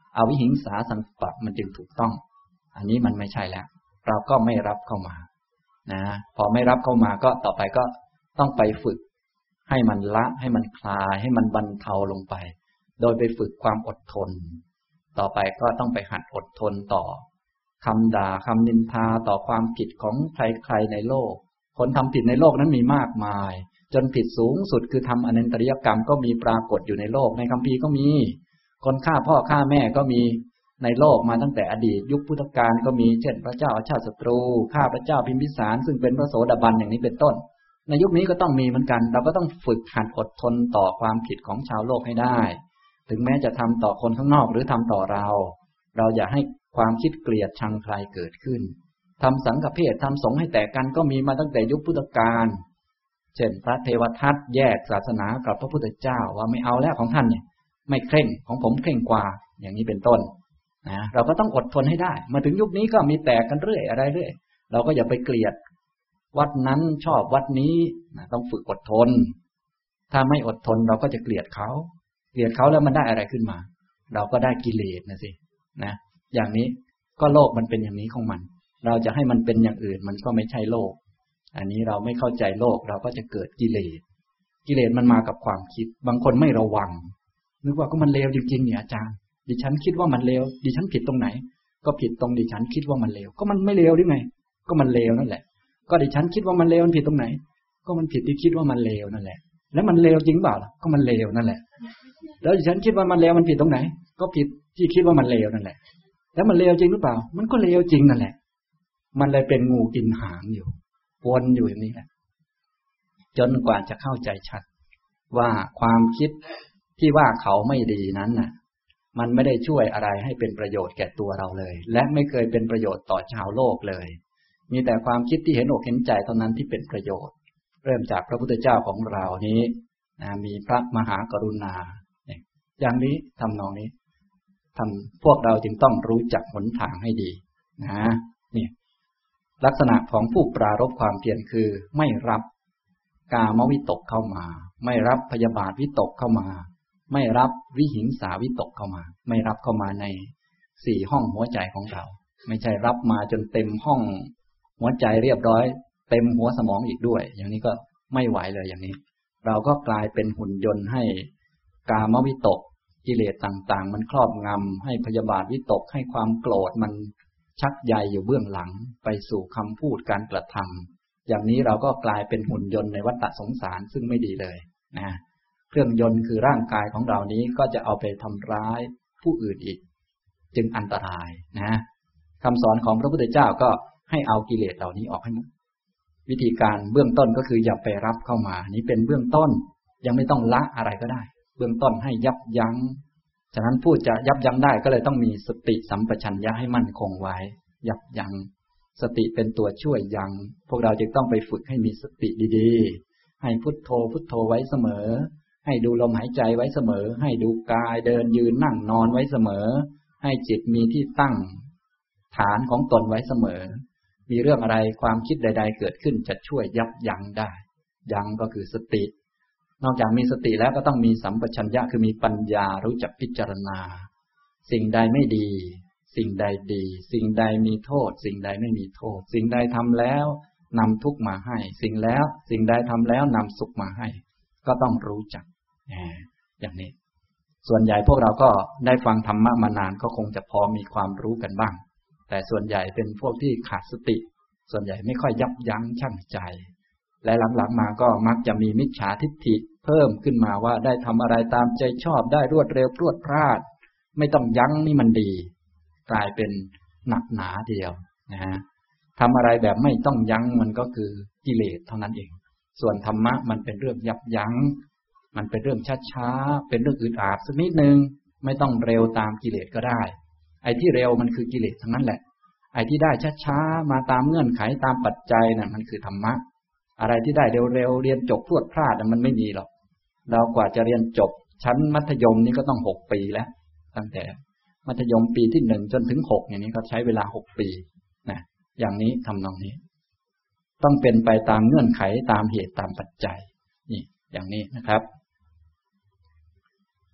Speaker 1: อวิหิงสาสังกัปปะมันจึงถูกต้องอันนี้มันไม่ใช่แล้วเราก็ไม่รับเข้ามานะพอไม่รับเข้ามาก็ต่อไปก็ต้องไปฝึกให้มันละให้มันคลายให้มันบรรเทาลงไปโดยไปฝึกความอดทนต่อไปก็ต้องไปหัดอดทนต่อคำด่าคำนินทาต่อความผิดของใครๆในโลกคนทำผิดในโลกนั้นมีมากมายจนผิดสูงสุดคือทำอนันตริยกรรมก็มีปรากฏอยู่ในโลกในคัมภีร์ก็มีคนฆ่าพ่อฆ่าแม่ก็มีในโลกมาตั้งแต่อดีตยุคพุทธกาลก็มีเช่นพระเจ้าอาชาติศัตรูฆ่าพระเจ้าพิมพิสารซึ่งเป็นพระโสดาบันอย่างนี้เป็นต้นในยุคนี้ก็ต้องมีเหมือนกันเราก็ต้องฝึกหัดอดทนต่อความผิดของชาวโลกให้ได้ถึงแม้จะทำต่อคนข้างนอกหรือทำต่อเราอย่าให้ความคิดเกลียดชังใครเกิดขึ้นทำสังฆเพศทำสงฆ์ให้แตกกันก็มีมาตั้งแต่ยุคพุทธกาลเช่นพระเทวทัตแยกศาสนากับพระพุทธเจ้าว่าไม่เอาแล้วของท่านเนี่ยไม่เคร่งของผมเคร่งกว่าอย่างนี้เป็นต้นนะเราก็ต้องอดทนให้ได้มาถึงยุคนี้ก็มีแตกกันเรื่อยอะไรเรื่อยเราก็อย่าไปเกลียดวัดนั้นชอบวัดนี้นะต้องฝึกอดทนถ้าไม่อดทนเราก็จะเกลียดเขาแล้วมันได้อะไรขึ้นมาเราก็ได้กิเลสนะสินะอย่างนี้ก็โลกมันเป็นอย่างนี้ของมันเราจะให้มันเป็นอย่างอื่นมันก็ไม่ใช่โลกอันนี้เราไม่เข้าใจโลกเราก็จะเกิดกิเลสมันมากับความคิดบางคนไม่ระวังนึกว่าก็มันเลวจริงๆเนี่ยอาจารย์ดิฉันคิดว่ามันเลวดิฉันผิดตรงไหนก็ผิดตรงดิฉันคิดว่ามันเลวก็มันไม่เลวหรือไงก็มันเลวนั่นแหละก็ดิฉันคิดว่ามันเลวมันผิดตรงไหนก็มันผิดที่คิดว่ามันเลวนั่นแหละแล้วมันเลวจริงเปล่าก็มันเลวนั่นแหละแล้วดิฉันคิดว่ามันเลวมันผิดตรงไหนก็ผิดที่คิดว่ามันเลวนั่นแหละแล้วมันเลวจริงหรือเปล่ามันก็เลวจริงนั่นแหละมันเลยเป็นงูกินหางอยู่วนอยู่อย่างนี้แหละจนกว่าจะเข้าใจชัดว่าความคิดที่ว่าเขาไม่ดีนั้นน่ะมันไม่ได้ช่วยอะไรให้เป็นประโยชน์แก่ตัวเราเลยและไม่เคยเป็นประโยชน์ต่อชาวโลกเลยมีแต่ความคิดที่เห็นอกเห็นใจเท่านั้นที่เป็นประโยชน์เริ่มจากพระพุทธเจ้าของเรานี้มีพระมหากรุณาอย่างนี้ทำนองนี้พวกเราจึงต้องรู้จักหนทางให้ดีนะนี่ลักษณะของผู้ปรารภความเพียรคือไม่รับกามวิตกเข้ามาไม่รับพยาบาทวิตกเข้ามาไม่รับวิหิงสาวิตกเข้ามาไม่รับเข้ามาใน4ห้องหัวใจของเราไม่ใช่รับมาจนเต็มห้องหัวใจเรียบร้อยเต็มหัวสมองอีกด้วยอย่างนี้ก็ไม่ไหวเลยอย่างนี้เราก็กลายเป็นหุ่นยนต์ให้กามวิตกกิเลสต่างๆมันครอบงำให้พยาบาทวิตกให้ความโกรธมันชักใยอยู่เบื้องหลังไปสู่คำพูดการกระทำอย่างนี้เราก็กลายเป็นหุ่นยนต์ในวัฏสงสารซึ่งไม่ดีเลยนะเครื่องยนต์คือร่างกายของเรานี้ก็จะเอาไปทำร้ายผู้อื่นอีกจึงอันตรายนะคำสอนของพระพุทธเจ้าก็ให้เอากิเลสเหล่านี้ออกให้หมดวิธีการเบื้องต้นก็คืออย่าไปรับเข้ามานี้เป็นเบื้องต้นยังไม่ต้องละอะไรก็ได้เบื้องต้นให้ยับยั้งฉะนั้นพูดจะยับยั้งได้ก็เลยต้องมีสติสัมปชัญญะให้มั่นคงไว้ยับยั้งสติเป็นตัวช่วยยั้งพวกเราจึงต้องไปฝึกให้มีสติดีๆให้พุทโธพุทโธไว้เสมอให้ดูลมหายใจไว้เสมอให้ดูกายเดินยืนนั่งนอนไว้เสมอให้จิตมีที่ตั้งฐานของตนไว้เสมอมีเรื่องอะไรความคิดใดๆเกิดขึ้นจะช่วยยับยั้งได้ยั้งก็คือสตินอกจากมีสติแล้วก็ต้องมีสัมปชัญญะคือมีปัญญารู้จักพิจารณาสิ่งใดไม่ดีสิ่งใดดีสิ่งใดมีโทษสิ่งใดไม่มีโทษสิ่งใดทำแล้วนำทุกข์มาให้สิ่งใดทำแล้วนำสุขมาให้ก็ต้องรู้จักอย่างนี้ส่วนใหญ่พวกเราก็ได้ฟังธรรมะมานานก็คงจะพอมีความรู้กันบ้างแต่ส่วนใหญ่เป็นพวกที่ขาดสติส่วนใหญ่ไม่ค่อยยับยั้งชั่งใจและหลังๆมาก็มักจะมีมิจฉาทิฏฐิเพิ่มขึ้นมาว่าได้ทำอะไรตามใจชอบได้รวดเร็วพรวดพราดไม่ต้องยั้งนี่มันดีกลายเป็นหนักหนาเดียวนะฮะทำอะไรแบบไม่ต้องยั้งมันก็คือกิเลสเท่านั้นเองส่วนธรรมะมันเป็นเรื่องยับยั้งมันเป็นเรื่องช้าๆเป็นเรื่องอึดอัดสักนิดนึงไม่ต้องเร็วตามกิเลสก็ได้ไอ้ที่เร็วมันคือกิเลสทั้งนั้นแหละไอ้ที่ได้ช้าๆมาตามเงื่อนไขตามปัจจัยน่ะมันคือธรรมะอะไรที่ได้เร็วๆเรียนจบพรวดพราดมันไม่มีหรอกเรากว่าจะเรียนจบชั้นมัธยมนี่ก็ต้อง6 ปีแล้วตั้งแต่มัธยมปีที่1จนถึง6อย่างนี้ก็ใช้เวลา6 ปีนะอย่างนี้ทำนองนี้ต้องเป็นไปตามเงื่อนไขตามเหตุตามปัจจัยนี่อย่างนี้นะครับ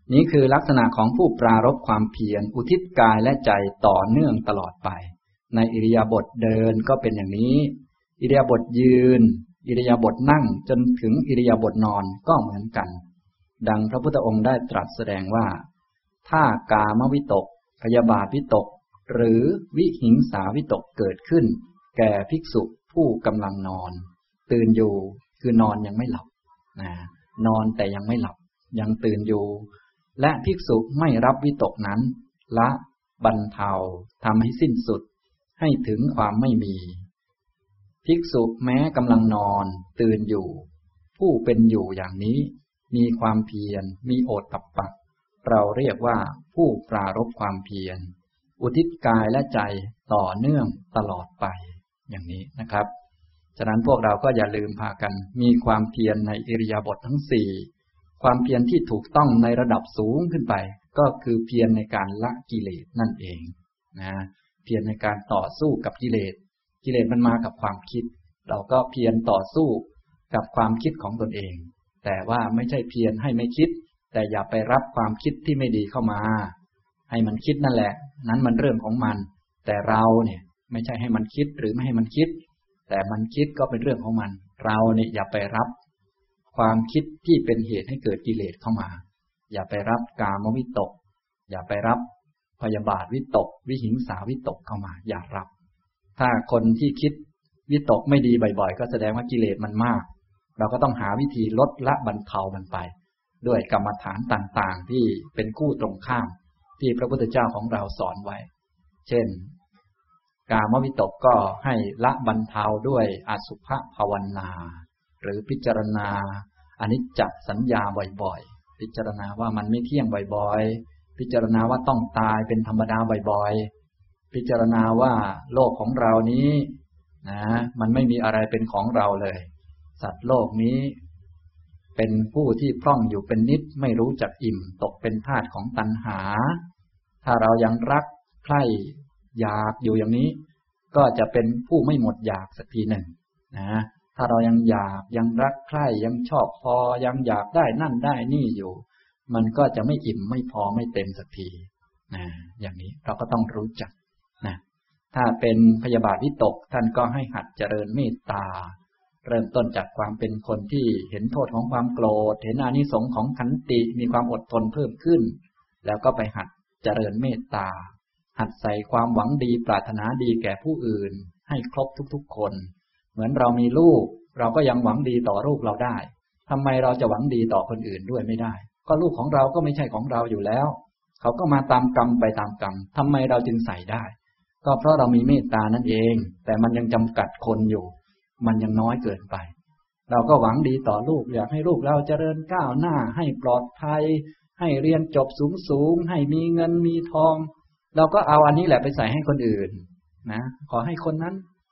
Speaker 1: นี้คือลักษณะของผู้ปรารภความเพียรอุทิศกายและใจต่อเนื่องตลอดไปในอิริยาบถเดินก็เป็นอย่างนี้อิริยาบถยืนอิริยาบถนั่งจนถึงอิริยาบถนอนก็เหมือนกันดังพระพุทธองค์ได้ตรัสแสดงว่าถ้ากามวิตกพยาบาทวิตกหรือวิหิงสาวิตกเกิดขึ้นแก่ภิกษุผู้กำลังนอนตื่นอยู่คือนอนยังไม่หลับนอนแต่ยังไม่หลับยังตื่นอยู่และภิกษุไม่รับวิตกนั้นละบรรเทาทำให้สิ้นสุดให้ถึงความไม่มีภิกษุแม้กำลังนอนตื่นอยู่ผู้เป็นอยู่อย่างนี้มีความเพียรมีโอตตัปปะเราเรียกว่าผู้ปรารภความเพียรอุทิศกายและใจต่อเนื่องตลอดไปอย่างนี้นะครับฉะนั้นพวกเราก็อย่าลืมพากันมีความเพียรในอิริยาบถทั้งสี่ความเพียรที่ถูกต้องในระดับสูงขึ้นไปก็คือเพียรในการละกิเลสนั่นเองนะเพียรในการต่อสู้กับกิเลสมันมากับความคิดเราก็เพียรต่อสู้กับความคิดของตนเองแต่ว่าไม่ใช่เพียรให้ไม่คิดแต่อย่าไปรับความคิดที่ไม่ดีเข้ามาให้มันคิดนั่นแหละนั้นมันเรื่องของมันแต่เราเนี่ยไม่ใช่ให้มันคิดหรือไม่ให้มันคิดแต่มันคิดก็เป็นเรื่องของมันเราเนี่ยอย่าไปรับความคิดที่เป็นเหตุให้เกิดกิเลสเข้ามาอย่าไปรับกามวิตกอย่าไปรับพยาบาทวิตกวิหิงสาวิตกเข้ามาอย่ารับถ้าคนที่คิดวิตกไม่ดีบ่อยๆก็แสดงว่ากิเลสมันมากเราก็ต้องหาวิธีลดละบรรเทามันไปด้วยกรรมฐานต่างๆที่เป็นคู่ตรงข้ามที่พระพุทธเจ้าของเราสอนไว้เช่นกามวิตกก็ให้ละบรรเทาด้วยอสุภภาวนาหรือพิจารณาอนิจจสัญญาบ่อยๆพิจารณาว่ามันไม่เที่ยงบ่อยๆพิจารณาว่าต้องตายเป็นธรรมดาบ่อยๆพิจารณาว่าโลกของเรานี้นะมันไม่มีอะไรเป็นของเราเลยสัตว์โลกนี้เป็นผู้ที่พร่องอยู่เป็นนิจไม่รู้จักอิ่มตกเป็นทาสของตัณหาถ้าเรายังรักใคร่อยากอยู่อย่างนี้ก็จะเป็นผู้ไม่หมดอยากสักทีหนึ่งนะถ้าเรายังอยากยังรักใคร่ยังชอบพอยังอยากได้นั่นได้นี่อยู่มันก็จะไม่อิ่มไม่พอไม่เต็มสักทีนะอย่างนี้เราก็ต้องรู้จักนะถ้าเป็นพยาบาทวิตกท่านก็ให้หัดเจริญเมตตาเริ่มต้นจากความเป็นคนที่เห็นโทษของความโกรธเห็นอานิสงส์ของขันติมีความอดทนเพิ่มขึ้นแล้วก็ไปหัดเจริญเมตตาหัดใส่ความหวังดีปรารถนาดีแก่ผู้อื่นให้ครบทุกๆคนเหมือนเรามีลูกเราก็ยังหวังดีต่อลูกเราได้ทำไมเราจะหวังดีต่อคนอื่นด้วยไม่ได้ก็ลูกของเราก็ไม่ใช่ของเราอยู่แล้วเขาก็มาตามกรรมไปตามกรรมทำไมเราจึงใส่ได้ก็เพราะเรามีเมตตานั่นเองแต่มันยังจำกัดคนอยู่มันยังน้อยเกินไปเราก็หวังดีต่อลูกอยากให้ลูกเราเจริญก้าวหน้าให้ปลอดภัยให้เรียนจบสูงให้มีเงินมีทองเราก็เอาอันนี้แหละไปใส่ให้คนอื่นนะขอให้คนนั้น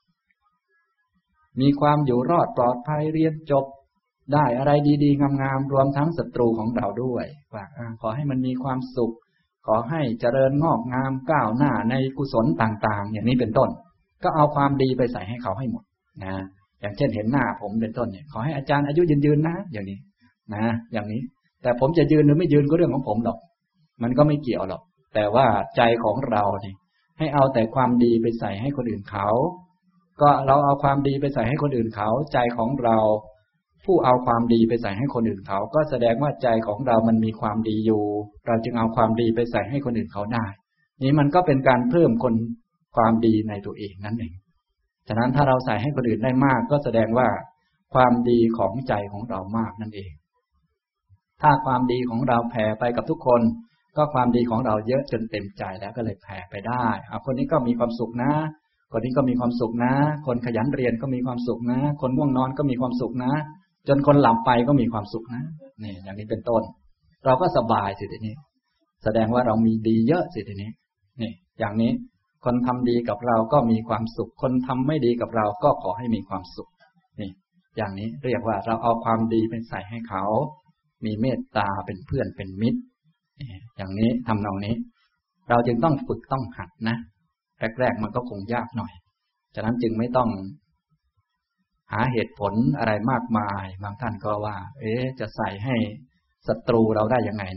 Speaker 1: มีความอยู่รอดปลอดภัยเรียนจบได้อะไรดีๆงามๆรวมทั้งศัตรูของเราด้วยว่าขอให้มันมีความสุขขอให้เจริญงอกงามก้าวหน้าในกุศลต่างๆอย่างนี้เป็นต้นก็เอาความดีไปใส่ให้เขาให้หมดนะอย่างเช่นเห็นหน้าผมเป็นต้นเนี่ยขอให้อาจารย์อายุยืนๆนะอย่างนี้นะอย่างนี้แต่ผมจะยืนหรือไม่ยืนก็เรื่องของผมหรอกมันก็ไม่เกี่ยวหรอกแต่ว่าใจของเราเนี่ยให้เอาแต่ความดีไปใส่ให้คนอื่นเขาก็เราเอาความดีไปใส่ให้คนอื่นเขาใจของเราผู้เอาความดีไปใส่ให้คนอื่นเขาก็แสดงว่าใจของเรามันมีความดีอยู่เราจึงเอาความดีไปใส่ให้คนอื่นเขาได้นี้มันก็เป็นการเพิ่มคนความดีในตัวเองนั่นเองฉะนั้นถ้าเราใส่ให้คนอื่นได้มากก็แสดงว่าความดีของใจของเรามากนั่นเองถ้าความดีของเราแผ่ไปกับทุกคนก็ความดีของเราเยอะจนเต็มใจแล้วก็เลยแผ่ไปได้คนนี้ก็มีความสุขนะคนนี้ก็มีความสุขนะคนขยันเรียนก็มีความสุขนะคนง่วงนอนก็มีความสุขนะจนคนหลับไปก็มีความสุขนะนี่อย่างนี้เป็นต้นเราก็สบายสิทีนี้แสดงว่าเรามีดีเยอะสิทีนี้นี่อย่างนี้คนทำดีกับเราก็มีความสุขคนทำไม่ดีกับเราก็ขอให้มีความสุขนี่อย่างนี้เรียกว่าเราเอาความดีไปใส่ให้เขามีเมตตาเป็นเพื่อนเป็นมิตรอย่างนี้ทำนองนี้เราจึงต้องฝึกต้องหัดนะแรกๆมันก็คงยากหน่อยฉะนั้นจึงไม่ต้องหาเหตุผลอะไรมากมายบางท่านก็ว่าจะใส่ให้ศัตรูเราได้ยังไงเนี่ย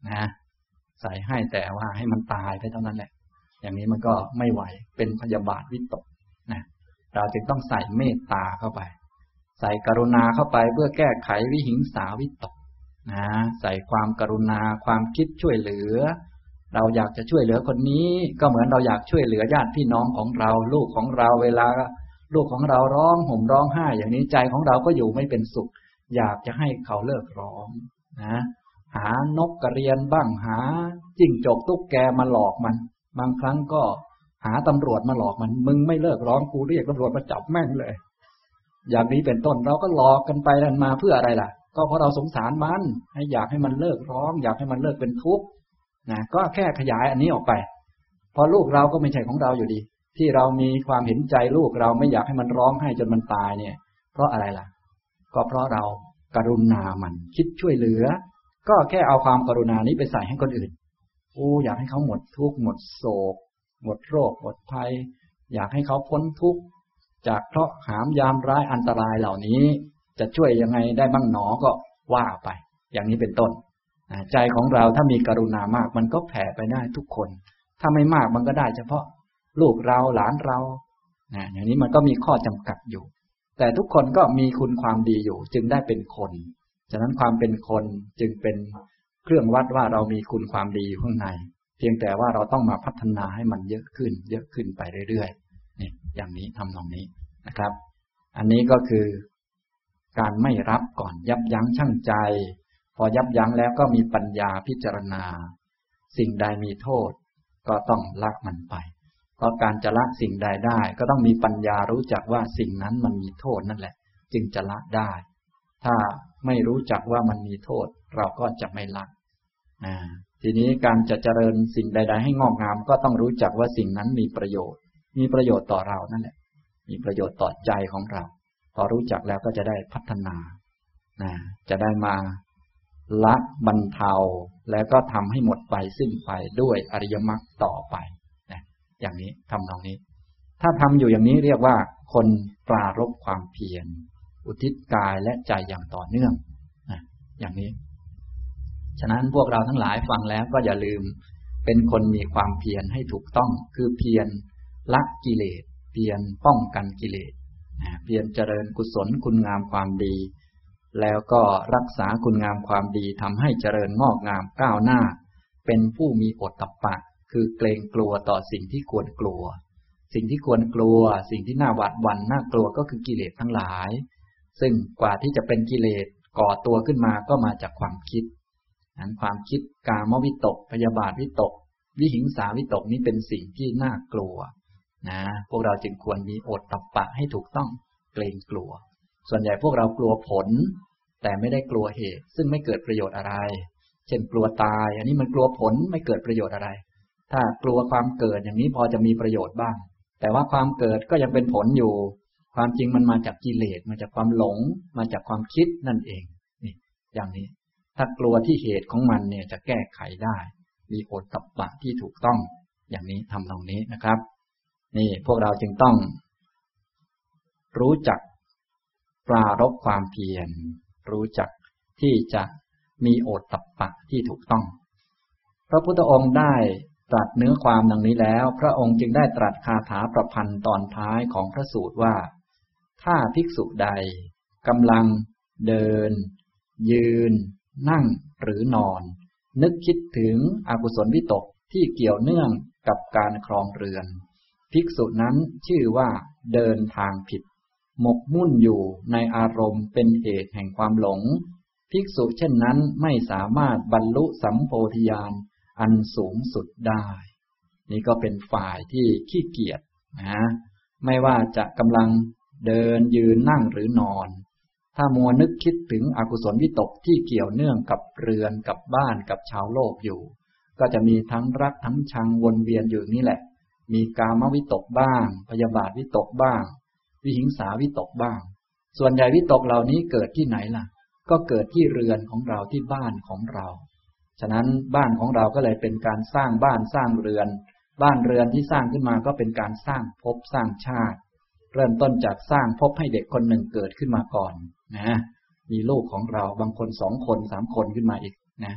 Speaker 1: นะใส่ให้แต่ว่าให้มันตายไปเท่านั้นแหละอย่างนี้มันก็ไม่ไหวเป็นพยาบาทวิตกนะเราจึงต้องใส่เมตตาเข้าไปใส่กรุณาเข้าไปเพื่อแก้ไขวิหิงสาวิตกนะใส่ความกรุณาความคิดช่วยเหลือเราอยากจะช่วยเหลือคนนี้ก็เหมือนเราอยากช่วยเหลือญาติพี่น้องของเราลูกของเราเวลาลูกของเราร้องห่มร้องไห้อย่างนี้ใจของเราก็อยู่ไม่เป็นสุขอยากจะให้เขาเลิกร้องนะหานกกระเรียนบ้างหาจิ้งจกตุ๊กแกมาหลอกมันบางครั้งก็หาตำรวจมาหลอกมันมึงไม่เลิกร้องกูเรียกตำรวจมาจับแม่งเลยอย่างนี้เป็นต้นเราก็หลอกกันไปกันมาเพื่ออะไรล่ะก็เพราะเราสงสารมันให้อยากให้มันเลิกร้องอยากให้มันเลิกเป็นทุกข์นะก็แค่ขยายอันนี้ออกไปพอลูกเราก็ไม่ใช่ของเราอยู่ดีที่เรามีความเห็นใจลูกเราไม่อยากให้มันร้องไห้จนมันตายเนี่ยเพราะอะไรล่ะก็เพราะเรากรุณามันคิดช่วยเหลือก็แค่เอาความกรุณานี้ไปใส่ให้คนอื่นอยากให้เขาหมดทุกข์หมดโศกหมดโรคหมดภัยอยากให้เขาพ้นทุกข์จากเคราะห์หามยามร้ายอันตรายเหล่านี้จะช่วยยังไงได้บ้างหนอก็ว่าไปอย่างนี้เป็นต้นใจของเราถ้ามีกรุณามากมันก็แผ่ไปได้ทุกคนถ้าไม่มากมันก็ได้เฉพาะลูกเราหลานเราอย่างนี้มันก็มีข้อจำกัดอยู่แต่ทุกคนก็มีคุณความดีอยู่จึงได้เป็นคนฉะนั้นความเป็นคนจึงเป็นเครื่องวัดว่าเรามีคุณความดีอยู่ข้างในเพียงแต่ว่าเราต้องมาพัฒนาให้มันเยอะขึ้นไปเรื่อยๆนี่อย่างนี้ทำตรงนี้นะครับอันนี้ก็คือการไม่รับก่อนยับยั้งชั่งใจพอยับยั้งแล้วก็มีปัญญาพิจารณาสิ่งใดมีโทษก็ต้องละมันไปเพราะการจะละสิ่งใดได้ก็ต้องมีปัญญารู้จักว่าสิ่งนั้นมันมีโทษนั่นแหละจึงจะละได้ถ้าไม่รู้จักว่ามันมีโทษเราก็จะไม่ละทีนี้การจะเจริญสิ่งใดๆให้งอกงามก็ต้องรู้จักว่าสิ่งนั้นมีประโยชน์ต่อเรานั่นแหละมีประโยชน์ต่อใจของเราพอรู้จักแล้วก็จะได้พัฒนาจะได้มาละบรรเทาแล้วก็ทำให้หมดไปสิ้นไปด้วยอริยมรรคต่อไปอย่างนี้ทำตรงนี้ถ้าทำอยู่อย่างนี้เรียกว่าคนปรารภความเพียรอุทิศกายและใจอย่างต่อเนื่องอย่างนี้ฉะนั้นพวกเราทั้งหลายฟังแล้วก็อย่าลืมเป็นคนมีความเพียรให้ถูกต้องคือเพียรละกิเลสเพียรป้องกันกิเลสเพียรเจริญกุศลคุณงามความดีแล้วก็รักษาคุณงามความดีทำให้เจริญงอกงามก้าวหน้าเป็นผู้มีโอตตัปปะคือเกรงกลัวต่อสิ่งที่ควรกลัวสิ่งที่ควรกลัวสิ่งที่น่าหวาดหวั่นน่ากลัวก็คือกิเลสทั้งหลายซึ่งกว่าที่จะเป็นกิเลสก่อตัวขึ้นมาก็มาจากความคิดนั้นความคิดกามวิตกพยาบาทวิตกวิหิงสาวิตกนี้เป็นสิ่งที่น่ากลัวพวกเราจึงควรมีโอตตัปปะให้ถูกต้องเกรงกลัวส่วนใหญ่พวกเรากลัวผลแต่ไม่ได้กลัวเหตุซึ่งไม่เกิดประโยชน์อะไรเช่นกลัวตายอันนี้มันกลัวผลไม่เกิดประโยชน์อะไรถ้ากลัวความเกิดอย่างนี้พอจะมีประโยชน์บ้างแต่ว่าความเกิดก็ยังเป็นผลอยู่ความจริงมันมาจากกิเลสมาจากความหลงมาจากความคิดนั่นเองนี่อย่างนี้ถ้ากลัวที่เหตุของมันเนี่ยจะแก้ไขได้มีโอตตัปปะที่ถูกต้องอย่างนี้ทำตรงนี้นะครับนี่พวกเราจึงต้องรู้จักปรารภความเพียรรู้จักที่จะมีโอตตัปปะที่ถูกต้องพระพุทธองค์ได้ตรัสเนื้อความดังนี้แล้วพระองค์จึงได้ตรัสคาถาประพันธ์ตอนท้ายของพระสูตรว่าถ้าภิกษุใดกำลังเดินยืนนั่งหรือนอนนึกคิดถึงอกุศลวิตกที่เกี่ยวเนื่องกับการครองเรือนภิกษุนั้นชื่อว่าเดินทางผิดหมกมุ่นอยู่ในอารมณ์เป็นเหตุแห่งความหลงภิกษุเช่นนั้นไม่สามารถบรรลุสัมโพธิญาณอันสูงสุดได้นี่ก็เป็นฝ่ายที่ขี้เกียจไม่ว่าจะกำลังเดินยืนนั่งหรือนอนถ้ามัวนึกคิดถึงอกุศลวิตกที่เกี่ยวเนื่องกับเรือนกับบ้านกับชาวโลกอยู่ก็จะมีทั้งรักทั้งชังวนเวียนอยู่นี่แหละมีกามวิตกบ้างพยาบาทวิตกบ้างวิหิงสาวิตกบ้างส่วนใหญ่วิตกเหล่านี้เกิดที่ไหนล่ะก็เกิดที่เรือนของเราที่บ้านของเราฉะนั้นบ้านของเราก็เลยเป็นการสร้างบ้านสร้างเรือนบ้านเรือนที่สร้างขึ้นมาก็เป็นการสร้างภพสร้างชาติเริ่มต้นจากสร้างภพให้เด็กคนหนึ่งเกิดขึ้นมาก่อนมีลูกของเราบางคน2 คน 3 คนขึ้นมาอีก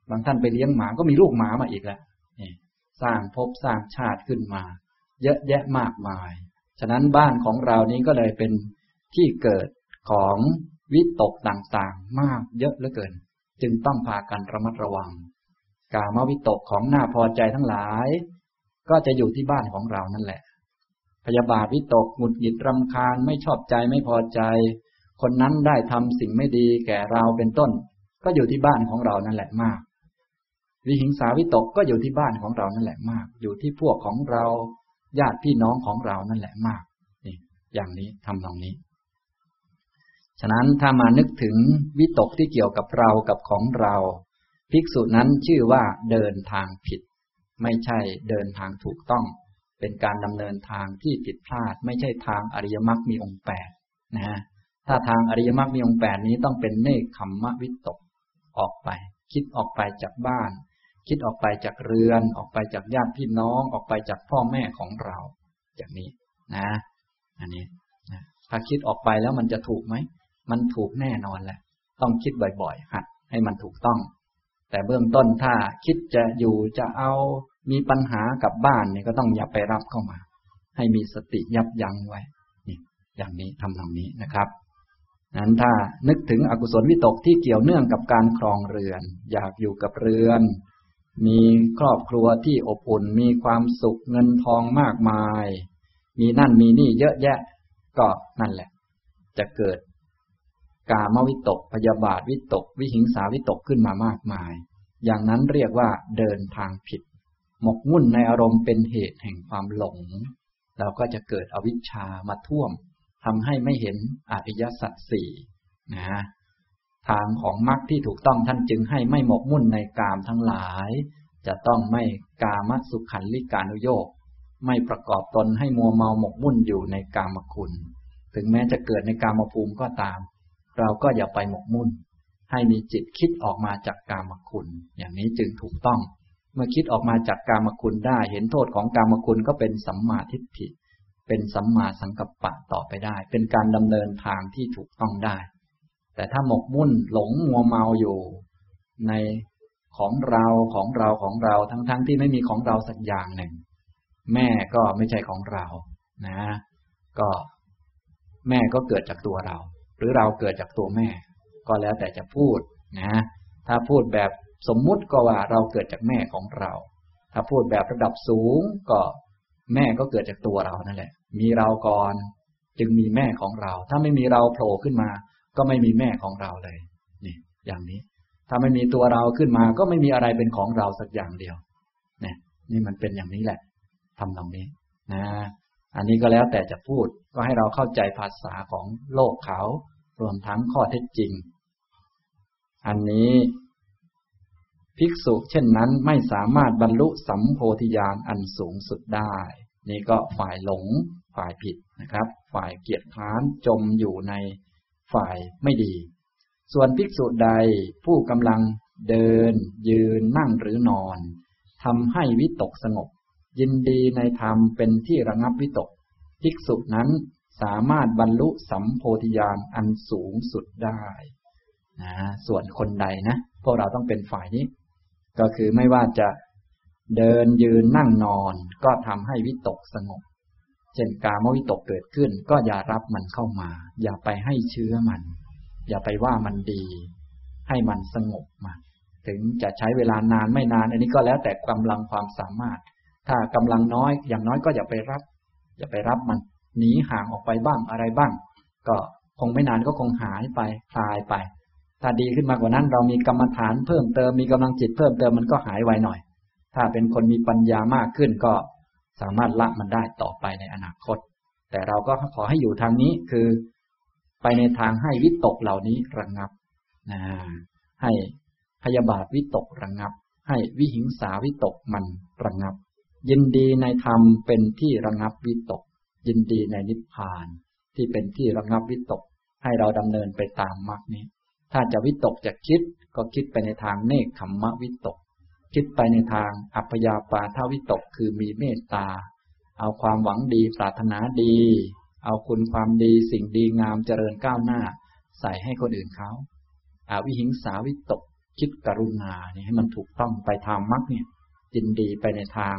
Speaker 1: บางท่านไปเลี้ยงหมาก็มีลูกหมามาอีกแล้วนี่สร้างภพสร้างชาติขึ้นมาเยอะแยะมากมายฉะนั้นบ้านของเรานี้ก็เลยเป็นที่เกิดของวิตกต่างๆมากเยอะเหลือเกินจึงต้องพากันระมัดระวังกามวิตกของน่าพอใจทั้งหลายก็จะอยู่ที่บ้านของเรานั่นแหละพยาบาทวิตกหงุดหงิดรำคาญไม่ชอบใจไม่พอใจคนนั้นได้ทำสิ่งไม่ดีแก่เราเป็นต้นก็อยู่ที่บ้านของเรานั่นแหละมากวิหิงสาวิตกก็อยู่ที่บ้านของเรานั่นแหละมากอยู่ที่พวกของเราญาติพี่น้องของเรานั่นแหละมากนี่อย่างนี้ทำตรงนี้ฉะนั้นถ้ามานึกถึงวิตกที่เกี่ยวกับเรากับของเราภิกษุนั้นชื่อว่าเดินทางผิดไม่ใช่เดินทางถูกต้องเป็นการดำเนินทางที่ผิดพลาดไม่ใช่ทางอริยมรรคมีองค์8นะถ้าทางอริยมรรคมีองค์8นี้ต้องเป็นเนกขัมมวิตกออกไปคิดออกไปจากบ้านคิดออกไปจากเรือนออกไปจากญาติพี่น้องออกไปจากพ่อแม่ของเราอย่างนี้นะอันนี้นะถ้าคิดออกไปแล้วมันจะถูกไหมมันถูกแน่นอนแหละต้องคิดบ่อยๆหัดให้มันถูกต้องแต่เบื้องต้นถ้าคิดจะอยู่จะเอามีปัญหากับบ้านนี่ก็ต้องอย่าไปรับเข้ามาให้มีสติยับยั้งไว้นี่อย่างนี้ทำตรงนี้นะครับนั้นถ้านึกถึงอกุศลวิตกที่เกี่ยวเนื่องกับการครองเรือนอยากอยู่กับเรือนมีครอบครัวที่อบอุ่นมีความสุขเงินทองมากมายมีนั่นมีนี่เยอะแยะก็นั่นแหละจะเกิดกามวิตกพยาบาทวิตกวิหิงสาวิตกขึ้นมามากมายอย่างนั้นเรียกว่าเดินทางผิดหมกมุ่นในอารมณ์เป็นเหตุแห่งความหลงเราก็จะเกิดอวิชชามาท่วมทำให้ไม่เห็นอริยสัจสี่นะทางของมรรคที่ถูกต้องท่านจึงให้ไม่หมกมุ่นในกามทั้งหลายจะต้องไม่กามสุขันลิกานุโยคไม่ประกอบตนให้มัวเมาหมกมุ่นอยู่ในกามคุณถึงแม้จะเกิดในกามภูมิก็ตามเราก็อย่าไปหมกมุ่นให้มีจิตคิดออกมาจากกามคุณอย่างนี้จึงถูกต้องเมื่อคิดออกมาจากกามคุณได้เห็นโทษของกามคุณก็เป็นสัมมาทิฏฐิเป็นสัมมาสังกัปปะต่อไปได้เป็นการดำเนินทางที่ถูกต้องได้แต่ถ้าหมกมุ่นหลงมัวเมาอยู่ในของเราทั้งที่ไม่มีของเราสักอย่างหนึ่งแม่ก็ไม่ใช่ของเรานะก็แม่ก็เกิดจากตัวเราหรือเราเกิดจากตัวแม่ก็แล้วแต่จะพูดนะถ้าพูดแบบสมมุติก็ว่าเราเกิดจากแม่ของเราถ้าพูดแบบระดับสูงก็แม่ก็เกิดจากตัวเรานั่นแหละมีเราก่อนจึงมีแม่ของเราถ้าไม่มีเราโผล่ขึ้นมาก็ไม่มีแม่ของเราเลยนี่อย่างนี้ถ้าไม่มีตัวเราขึ้นมาก็ไม่มีอะไรเป็นของเราสักอย่างเดียวนี่มันเป็นอย่างนี้แหละทำตรงนี้นะอันนี้ก็แล้วแต่จะพูดก็ให้เราเข้าใจภาษาของโลกเขารวมทั้งข้อเท็จจริงอันนี้ภิกษุเช่นนั้นไม่สามารถบรรลุสัมโพธิญาณอันสูงสุดได้นี่ก็ฝ่ายหลงฝ่ายผิดนะครับฝ่ายเกียจคร้านจมอยู่ในฝ่ายไม่ดีส่วนภิกษุใดผู้กำลังเดินยืนนั่งหรือนอนทำให้วิตกสงบยินดีในธรรมเป็นที่ระงับวิตกภิกษุนั้นสามารถบรรลุสัมโพธิญาณอันสูงสุดได้นะส่วนคนใดนะพวกเราต้องเป็นฝ่ายนี้ก็คือไม่ว่าจะเดินยืนนั่งนอนก็ทำให้วิตกสงบเช่นกามวิตกเกิดขึ้นก็อย่ารับมันเข้ามาอย่าไปให้เชื้อมันอย่าไปว่ามันดีให้มันสงบมาถึงจะใช้เวลานานไม่นานอันนี้ก็แล้วแต่กำลังความสามารถถ้ากำลังน้อยอย่างน้อยก็อย่าไปรับมันหนีห่างออกไปบ้างอะไรบ้างก็คงไม่นานก็คงหายไปคลายไปถ้าดีขึ้นมากกว่านั้นเรามีกรรมฐานเพิ่มเติมมีกำลังจิตเพิ่มเติมมันก็หายไวหน่อยถ้าเป็นคนมีปัญญามากขึ้นก็สามารถละมันได้ต่อไปในอนาคตแต่เราก็ขอให้อยู่ทางนี้คือไปในทางให้วิตกเหล่านี้ระงับให้พยาบาทวิตกระงับให้วิหิงสาวิตกมันระงับยินดีในธรรมเป็นที่ระงับวิตกยินดีในนิพพานที่เป็นที่ระงับวิตกให้เราดำเนินไปตามมรรคนี้ถ้าจะวิตกจะคิดก็คิดไปในทางเนกขัมมวิตกคิดไปในทางอัพยาปาทวิตกคือมีเมตตาเอาความหวังดีปรารถนาดีเอาคุณความดีสิ่งดีงามเจริญก้าวหน้าใส่ให้คนอื่นเขาอวิหิงสาวิตกคิดกรุณาเนี่ยให้มันถูกต้องไปทางมรรคเนี่ยยินดีไปในทาง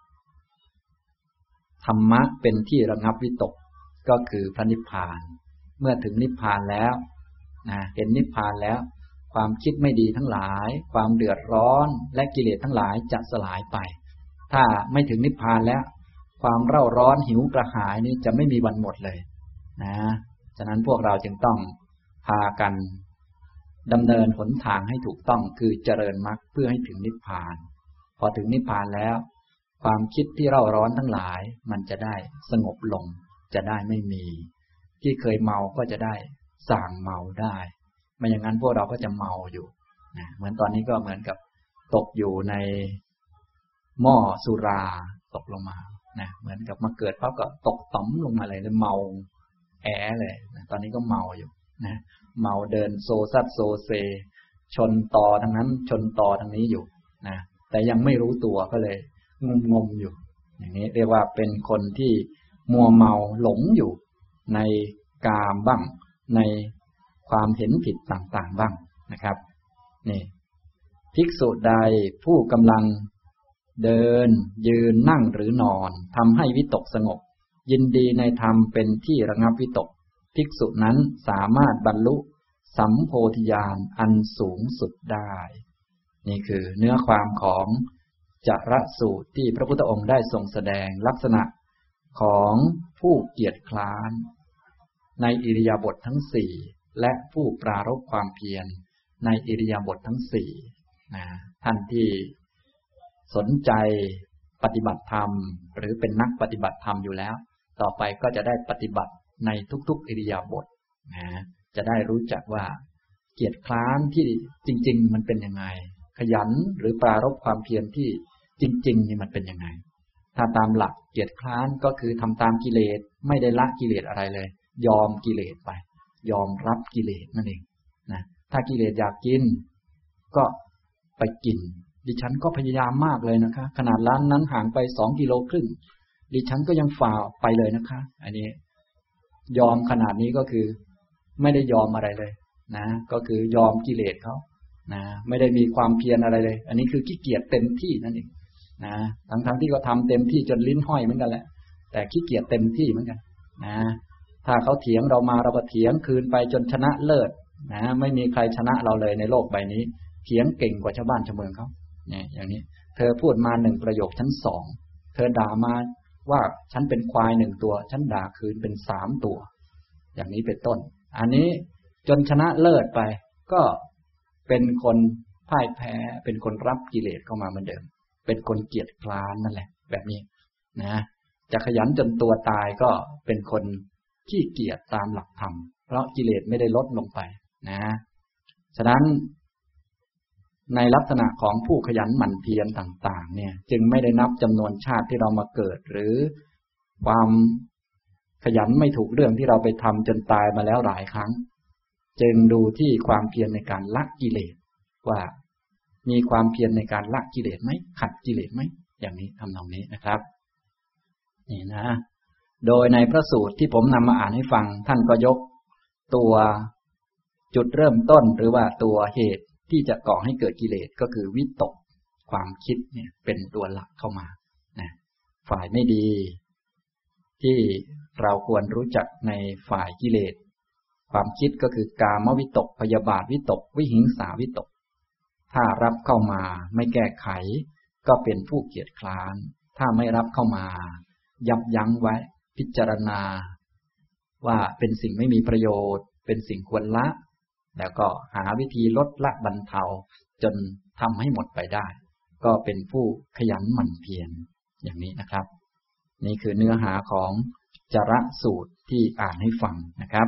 Speaker 1: ธรรมะเป็นที่ระงับวิตกก็คือพระนิพพานเมื่อถึงนิพพานแล้วเห็นนิพพานแล้วความคิดไม่ดีทั้งหลายความเดือดร้อนและกิเลสทั้งหลายจะสลายไปถ้าไม่ถึงนิพพานแล้วความเร่าร้อนหิวกระหายนี้จะไม่มีวันหมดเลยฉะนั้นพวกเราจึงต้องพากันดำเนินหนทางให้ถูกต้องคือเจริญมรรคเพื่อให้ถึงนิพพานพอถึงนิพพานแล้วความคิดที่เร่าร้อนทั้งหลายมันจะได้สงบลงจะได้ไม่มีที่เคยเมาก็จะได้ส่างเมาได้ไม่อย่างนั้นพวกเราก็จะเมาอยู่เหมือนตอนนี้ก็เหมือนกับตกอยู่ในหม้อสุราตกลงมาเหมือนกับมาเกิดปั๊บก็ตกต่อมลงมาเลยเมาแอเลยตอนนี้ก็เมาอยู่เมาเดินโซซัดโซเซชนต่อทางนั้นชนต่อทางนี้อยู่แต่ยังไม่รู้ตัวก็เลยงมอยู่อย่างนี้เรียกว่าเป็นคนที่มัวเมาหลงอยู่ในกามบ้างในความเห็นผิดต่างๆบ้างนะครับนี่ภิกษุใดผู้กำลังเดินยืนนั่งหรือนอนทำให้วิตกสงบยินดีในธรรมเป็นที่ระงับวิตกภิกษุนั้นสามารถบรรลุสัมโพธิญาณอันสูงสุดได้นี่คือเนื้อความของจรสูตรที่พระพุทธองค์ได้ทรงแสดงลักษณะของผู้เกียจคร้านในอิริยาบถทั้งสี่และผู้ปรารภความเพียรในอิริยาบถทั้งสี่ท่านที่สนใจปฏิบัติธรรมหรือเป็นนักปฏิบัติธรรมอยู่แล้วต่อไปก็จะได้ปฏิบัติในทุกๆอิริยาบถจะได้รู้จักว่าเกียจคร้านที่จริงๆมันเป็นยังไงขยันหรือปรารภความเพียรที่จริงๆนี่มันเป็นยังไงถ้าตามหลักเกียจคร้านก็คือทำตามกิเลสไม่ได้ละกิเลสอะไรเลยยอมกิเลสไปยอมรับกิเลสนั่นเองถ้ากิเลสอยากกินก็ไปกินดิฉันก็พยายามมากเลยนะคะขนาดร้านนั้นห่างไป2.5 กิโลดิฉันก็ยังฝ่าไปเลยนะคะอันนี้ยอมขนาดนี้ก็คือไม่ได้ยอมอะไรเลยก็คือยอมกิเลสเขาไม่ได้มีความเพียรอะไรเลยอันนี้คือขี้เกียจเต็มที่นั่นเองทั้งที่เขาทำเต็มที่จนลิ้นห้อยเหมือนกันแหละแต่ขี้เกียจเต็มที่เหมือนกันถ้าเขาเถียงเรามาเราก็เถียงคืนไปจนชนะเลิศไม่มีใครชนะเราเลยในโลกใบนี้เถียงเก่งกว่าชาวบ้านชาวเมืองเขาเนี่ยอย่างนี้เธอพูดมา1 ประโยคฉัน2เธอด่ามาว่าฉันเป็นควาย1 ตัวฉันด่าคืนเป็น3 ตัวอย่างนี้เป็นต้นอันนี้จนชนะเลิศไปก็เป็นคนพ่ายแพ้เป็นคนรับกิเลสเข้ามาเหมือนเดิมเป็นคนเกียจคร้านนั่นแหละแบบนี้จะขยันจนตัวตายก็เป็นคนขี้เกียจตามหลักธรรมเพราะกิเลสไม่ได้ลดลงไปฉะนั้นในลักษณะของผู้ขยันหมั่นเพียรต่างๆเนี่ยจึงไม่ได้นับจำนวนชาติที่เรามาเกิดหรือความขยันไม่ถูกเรื่องที่เราไปทำจนตายมาแล้วหลายครั้งจึงดูที่ความเพียรในการละกิเลสว่ามีความเพียรในการละกิเลสไหมขัดกิเลสไหมอย่างนี้ทำนองนี้นะครับนี่โดยในพระสูตรที่ผมนำมาอ่านให้ฟังท่านก็ยกตัวจุดเริ่มต้นหรือว่าตัวเหตุที่จะก่อให้เกิดกิเลสก็คือวิตกความคิดเนี่ยเป็นตัวหลักเข้ามาฝ่ายไม่ดีที่เราควรรู้จักในฝ่ายกิเลสความคิดก็คือกามวิตกพยาบาทวิตกวิหิงสาวิตกถ้ารับเข้ามาไม่แก้ไขก็เป็นผู้เกียจคร้านถ้าไม่รับเข้ามายับยั้งไว้พิจารณาว่าเป็นสิ่งไม่มีประโยชน์เป็นสิ่งควรละแล้วก็หาวิธีลดละบรรเทาจนทำให้หมดไปได้ก็เป็นผู้ขยันหมั่นเพียรอย่างนี้นะครับนี่คือเนื้อหาของจรสูตรที่อ่านให้ฟังนะครับ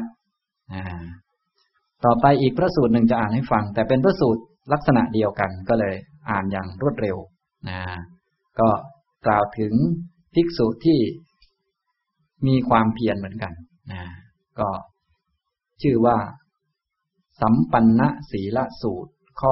Speaker 1: ต่อไปอีกพระสูตรหนึ่งจะอ่านให้ฟังแต่เป็นพระสูตรลักษณะเดียวกันก็เลยอ่านอย่างรวดเร็วก็กล่าวถึงภิกษุที่มีความเพียรเหมือนกันก็ชื่อว่าสัมปันนศีลสูตรข้อ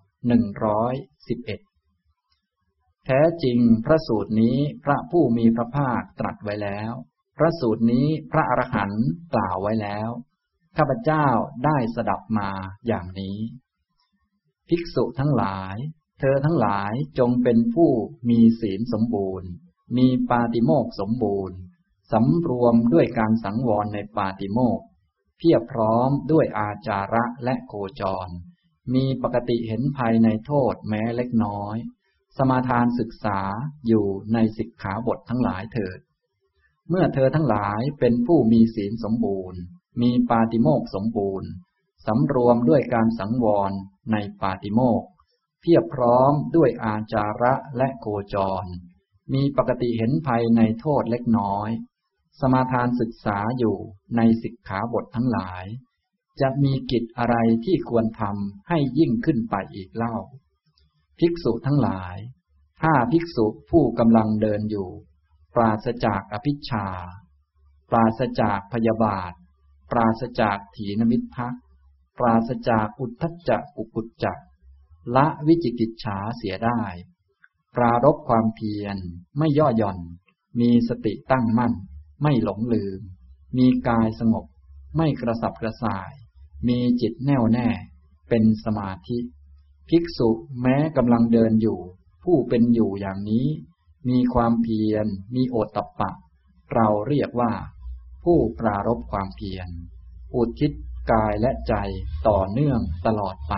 Speaker 1: 111แท้จริงพระสูตรนี้พระผู้มีพระภาคตรัสไว้แล้วพระสูตรนี้พระอรหันต์กล่าวไว้แล้วข้าพเจ้าได้สดับมาอย่างนี้ภิกษุทั้งหลายเธอทั้งหลายจงเป็นผู้มีศีลสมบูรณ์มีปาติโมกข์สมบูรณ์สำรวมด้วยการสังวรในปาติโมกข์เพียบพร้อมด้วยอาจาระและโคจรมีปกติเห็นภัยในโทษแม้เล็กน้อยสมาทานศึกษาอยู่ในสิกขาบททั้งหลายเถิดเมื่อเธอทั้งหลายเป็นผู้มีศีลสมบูรณ์มีปาติโมกข์สมบูรณ์สำรวมด้วยการสังวรในปาติโมกข์เพียบพร้อมด้วยอาจาระและโคจรมีปกติเห็นภัยในโทษเล็กน้อยสมาทานศึกษาอยู่ในสิกขาบททั้งหลายจะมีกิจอะไรที่ควรทำให้ยิ่งขึ้นไปอีกเล่าภิกษุทั้งหลายถ้าภิกษุผู้กำลังเดินอยู่ปราศจากอภิชฌาปราศจากพยาบาทปราศจากถีนมิทธะปราศจากอุทธัจจะกุกุจจะละวิจิกิจฉาเสียได้ปรารภความเพียรไม่ย่อหย่อนมีสติตั้งมั่นไม่หลงลืมมีกายสงบไม่กระสับกระส่ายมีจิตแน่วแน่เป็นสมาธิภิกษุแม้กำลังเดินอยู่ผู้เป็นอยู่อย่างนี้มีความเพียรมีโอตตัปปะเราเรียกว่าผู้ปรารภความเพียรอุทิศกายและใจต่อเนื่องตลอดไป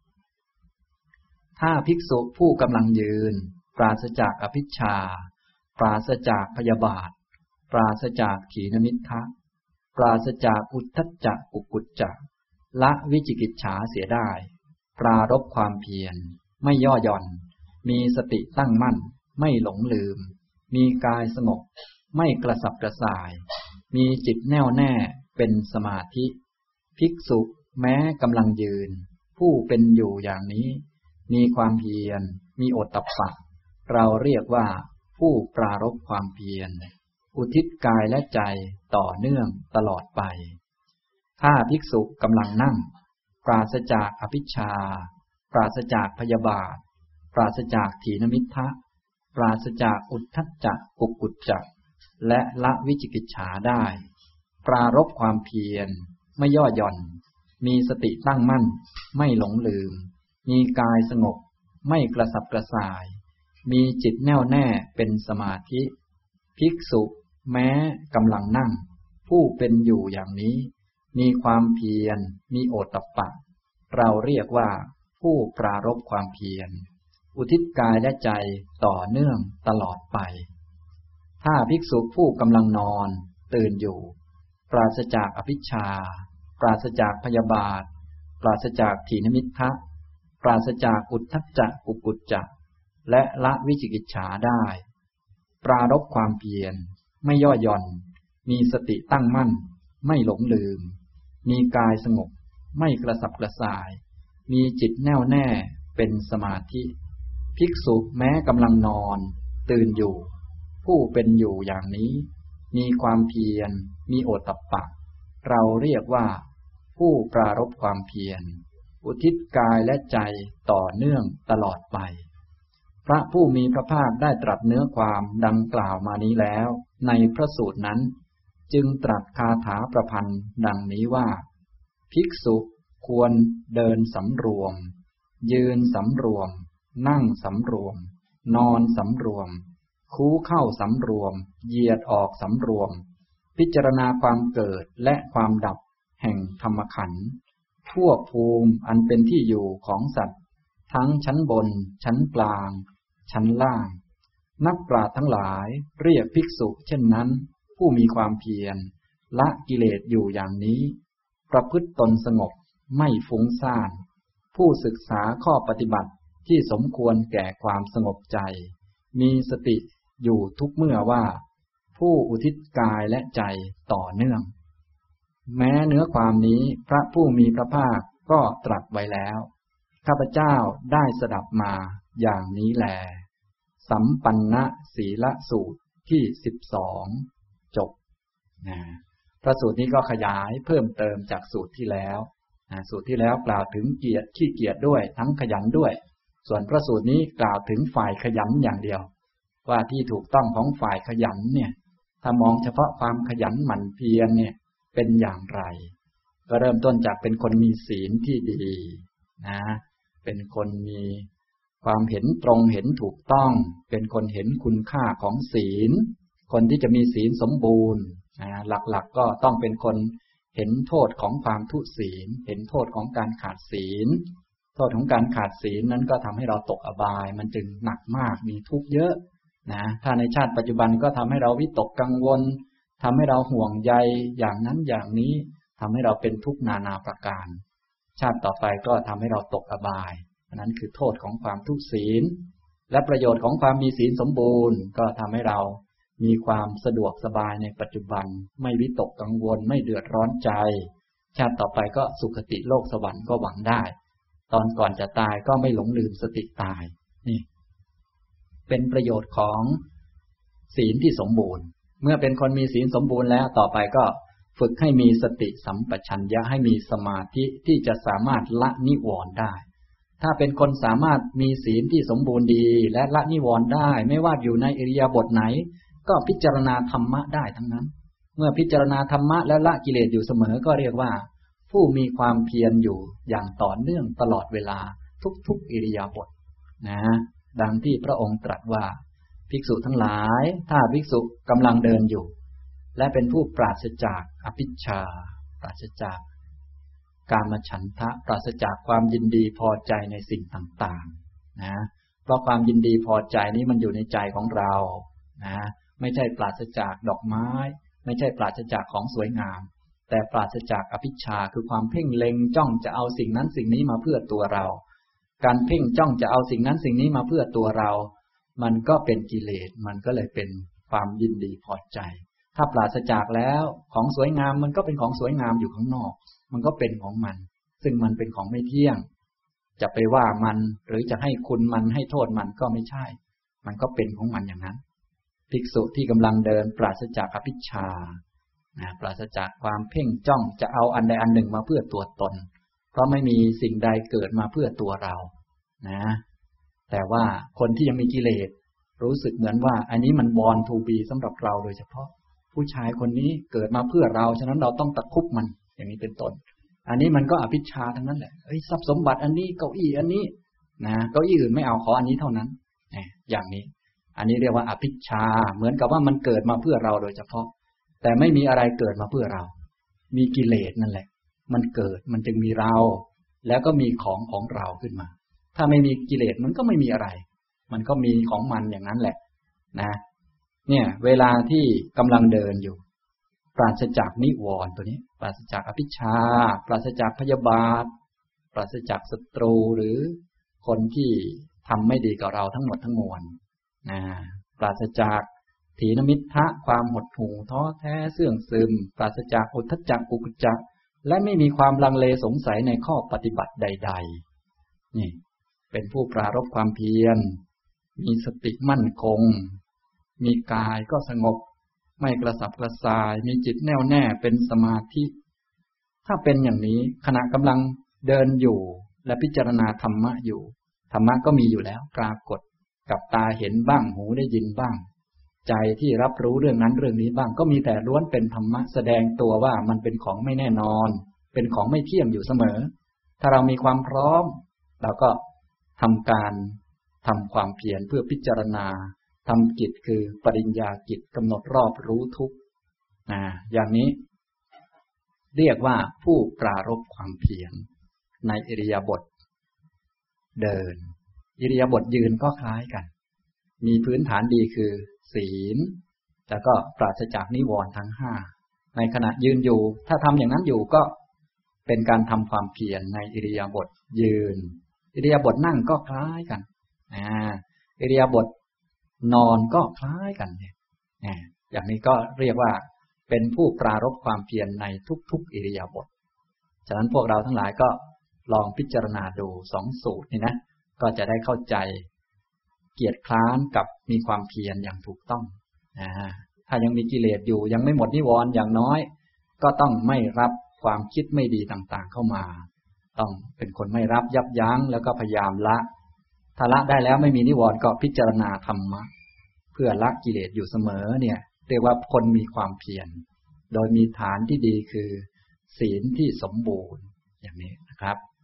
Speaker 1: ถ้าภิกษุผู้กำลังยืนปราศจากอภิชฌาปราศจากพยาบาทปราศจากถีนมิทธะปราศจากอุทธัจจะกุกุจจะละวิจิกิจฉาเสียได้ปรารภความเพียรไม่ย่อหย่อนมีสติตั้งมั่นไม่หลงลืมมีกายสงบไม่กระสับกระส่ายมีจิตแน่วแน่เป็นสมาธิภิกษุแม้กำลังยืนผู้เป็นอยู่อย่างนี้มีความเพียรมีโอตตัปปะเราเรียกว่าผู้ปรารภความเพียรอุทิศกายและใจต่อเนื่องตลอดไปถ้าภิกษุกำลังนั่งปราศจากอภิชฌาปราศจากพยาบาทปราศจากถีนมิทธะปราศจากอุทธัจจะกุกุจจะและละวิจิกิจฉาได้ปรารภความเพียรไม่ย่อหย่อนมีสติตั้งมั่นไม่หลงลืมมีกายสงบไม่กระสับกระส่ายมีจิตแน่วแน่เป็นสมาธิภิกษุแม้กำลังนั่งผู้เป็นอยู่อย่างนี้มีความเพียรมีโอตตัปปะเราเรียกว่าผู้ปรารภความเพียรอุทิศกายและใจต่อเนื่องตลอดไปถ้าภิกษุผู้กำลังนอนตื่นอยู่ปราศจากอภิชฌาปราศจากพยาบาทปราศจากถีนมิทธะปราศจากอุทธัจจะกุกุจจะและละวิจิกิจฉาได้ปรารภความเพียรไม่ย่อหย่อนมีสติตั้งมั่นไม่หลงลืมมีกายสงบไม่กระสับกระส่ายมีจิตแน่วแน่เป็นสมาธิภิกษุแม้กำลังนอนตื่นอยู่ผู้เป็นอยู่อย่างนี้มีความเพียรมีโอตตัปปะเราเรียกว่าผู้ปรารภความเพียรอุทิศกายและใจต่อเนื่องตลอดไปพระผู้มีพระภาคได้ตรัสเนื้อความดังกล่าวมานี้แล้วในพระสูตรนั้นจึงตรัสคาถาประพันธ์ดังนี้ว่าภิกษุควรเดินสำรวมยืนสำรวมนั่งสำรวมนอนสำรวมคู้เข้าสำรวมเหยียดออกสำรวมพิจารณาความเกิดและความดับแห่งธรรมขันธ์ทั่วภูมิอันเป็นที่อยู่ของสัตว์ทั้งชั้นบนชั้นกลางชั้นล่างนักปราชญ์ทั้งหลายเรียกภิกษุเช่นนั้นผู้มีความเพียรละกิเลสอยู่อย่างนี้ประพฤติตนสงบไม่ฟุ้งซ่านผู้ศึกษาข้อปฏิบัติที่สมควรแก่ความสงบใจมีสติอยู่ทุกเมื่อว่าผู้อุทิศกายและใจต่อเนื่องแม้เนื้อความนี้พระผู้มีพระภาคก็ตรัสไว้แล้วข้าพเจ้าได้สดับมาอย่างนี้แลสัมปันนะศีลสูตรที่12จบพระสูตรนี้ก็ขยายเพิ่มเติมจากสูตรที่แล้วสูตรที่แล้วกล่าวถึงเกียรติขี้เกียจด้วยทั้งขยันด้วยส่วนพระสูตรนี้กล่าวถึงฝ่ายขยันอย่างเดียวว่าที่ถูกต้องของฝ่ายขยันเนี่ยถ้ามองเฉพาะความขยันหมั่นเพียรเนี่ยเป็นอย่างไรก็เริ่มต้นจากเป็นคนมีศีลที่ดีนะเป็นคนมีความเห็นตรงเห็นถูกต้องเป็นคนเห็นคุณค่าของศีลคนที่จะมีศีลสมบูรณ์หลักๆก็ต้องเป็นคนเห็นโทษของความทุศีลเห็นโทษของการขาดศีลโทษของการขาดศีลนั้นก็ทำให้เราตกอบายมันจึงหนักมากมีทุกข์เยอะนะถ้าในชาติปัจจุบันก็ทำให้เราวิตกกังวลทำให้เราห่วงใยอย่างนั้นอย่างนี้ทำให้เราเป็นทุกข์นานาประการชาติต่อไปก็ทำให้เราตกอบายนั้นคือโทษของความทุศีลและประโยชน์ของความมีศีลสมบูรณ์ก็ทำให้เรามีความสะดวกสบายในปัจจุบันไม่วิตกกังวลไม่เดือดร้อนใจชาติต่อไปก็สุคติโลกสวรรค์ก็หวังได้ตอนก่อนจะตายก็ไม่หลงลืมสติตายนี่เป็นประโยชน์ของศีลที่สมบูรณ์เมื่อเป็นคนมีศีลสมบูรณ์แล้วต่อไปก็ฝึกให้มีสติสัมปชัญญะให้มีสมาธิที่จะสามารถละนิวรณ์ได้ถ้าเป็นคนสามารถมีศีลที่สมบูรณ์ดีและละนิวรณ์ได้ไม่ว่าอยู่ในอิริยาบถไหนก็พิจารณาธรรมะได้ทั้งนั้นเมื่อพิจารณาธรรมะและละกิเลสอยู่เสมอก็เรียกว่าผู้มีความเพียรอยู่อย่างต่อเนื่องตลอดเวลาทุกๆอิริยาบถนะดังที่พระองค์ตรัสว่าภิกษุทั้งหลายถ้าภิกษุกำลังเดินอยู่และเป็นผู้ปราศจากอภิชฌาปราศจากกามฉันทะปราศจากความยินดีพอใจในสิ่งต่างๆนะเพราะความยินดีพอใจนี้มันอยู่ในใจของเรานะไม่ใช่ปราศจากดอกไม้ไม่ใช่ปราศจากของสวยงามแต่ปราศจากอภิชฌาคือความเพ่งเล็งจ้องจะเอาสิ่งนั้นสิ่งนี้มาเพื่อตัวเราการเพ่งจ้องจะเอาสิ่งนั้นสิ่งนี้มาเพื่อตัวเรามันก็เป็นกิเลสมันก็เลยเป็นความยินดีพอใจถ้าปราศจากแล้วของสวยงามมันก็เป็นของสวยงามอยู่ข้างนอกมันก็เป็นของมันซึ่งมันเป็นของไม่เที่ยงจะไปว่ามันหรือจะให้คุณมันให้โทษมันก็ไม่ใช่มันก็เป็นของมันอย่างนั้นภิกษุที่กำลังเดินปราศจากอภิชฌาปราศจากความเพ่งจ้องจะเอาอันใดอันหนึ่งมาเพื่อตัวตนเพราะไม่มีสิ่งใดเกิดมาเพื่อตัวเรานะแต่ว่าคนที่ยังมีกิเลสรู้สึกเหมือนว่าอันนี้มันborn to beสำหรับเราโดยเฉพาะผู้ชายคนนี้เกิดมาเพื่อเราฉะนั้นเราต้องตะคุบมันอย่างนี้เป็นต้นอันนี้มันก็อภิชฌาทั้งนั้นแหละทรัพย์สมบัติอันนี้เก้าอี้อันนี้นะเก้าอี้อื่นไม่เอาขออันนี้เท่านั้นอย่างนี้อันนี้เรียกว่าอภิชฌาเหมือนกับว่ามันเกิดมาเพื่อเราโดยเฉพาะแต่ไม่มีอะไรเกิดมาเพื่อเรามีกิเลสนั่นแหละมันเกิดมันจึงมีเราแล้วก็มีของเราขึ้นมาถ้าไม่มีกิเลสมันก็ไม่มีอะไรมันก็มีของมันอย่างนั้นแหละนะเนี่ยเวลาที่กำลังเดินอยู่ปราศจากนิวรณ์ตัวนี้ปราศจากอภิชฌาปราศจากพยาบาทปราศจากศัตรูหรือคนที่ทำไม่ดีกับเราทั้งหมดทั้งมวลปราศจากถีนมิทธะความหดหู่ท้อแท้เสื่องซึมปราศจากอุทธัจจะกุกุจจะและไม่มีความลังเลสงสัยในข้อปฏิบัติใดๆนี่เป็นผู้ปรารภความเพียรมีสติมั่นคงมีกายก็สงบไม่กระสับกระส่ายมีจิตแน่วแน่เป็นสมาธิถ้าเป็นอย่างนี้ขณะกำลังเดินอยู่และพิจารณาธรรมะอยู่ธรรมะก็มีอยู่แล้วปรากฏกับตาเห็นบ้างหูได้ยินบ้างใจที่รับรู้เรื่องนั้นเรื่องนี้บ้างก็มีแต่ล้วนเป็นธรรมะแสดงตัวว่ามันเป็นของไม่แน่นอนเป็นของไม่เที่ยงอยู่เสมอถ้าเรามีความพร้อมเราก็ทำความเพียรเพื่อพิจารณาทำกิจคือปริญญากิจกำหนดรอบรู้ทุกข์อย่างนี้เรียกว่าผู้ปรารภความเพียรในอิริยาบถเดินอิริยาบถยืนก็คล้ายกันมีพื้นฐานดีคือศีลแล้วก็ปราศจากนิวรณ์ทั้งห้าในขณะยืนอยู่ถ้าทำอย่างนั้นอยู่ก็เป็นการทำความเพียรในอิริยาบถยืนอิริยาบถนั่งก็คล้ายกันอิริยาบถนอนก็คล้ายกันเนี่ยอย่างนี้ก็เรียกว่าเป็นผู้ปรารภความเพียรในทุกๆอิริยาบถฉะนั้นพวกเราทั้งหลายก็ลองพิจารณาดูสองสูตรนี่นะก็จะได้เข้าใจเกียรติคร้านกับมีความเพียรอย่างถูกต้องถ้ายังมีกิเลสอยู่ยังไม่หมดนิวรณ์อย่างน้อยก็ต้องไม่รับความคิดไม่ดีต่างๆเข้ามาต้องเป็นคนไม่รับยับยั้งแล้วก็พยายามละถ้าละได้แล้วไม่มีนิวรณ์ก็พิจารณาธรรมะเพื่อละกิเลสอยู่เสมอเนี่ยเรียกว่าคนมีความเพียรโดยมีฐานที่ดีคือศีลที่สมบูรณ์อย่างนี้นะครับ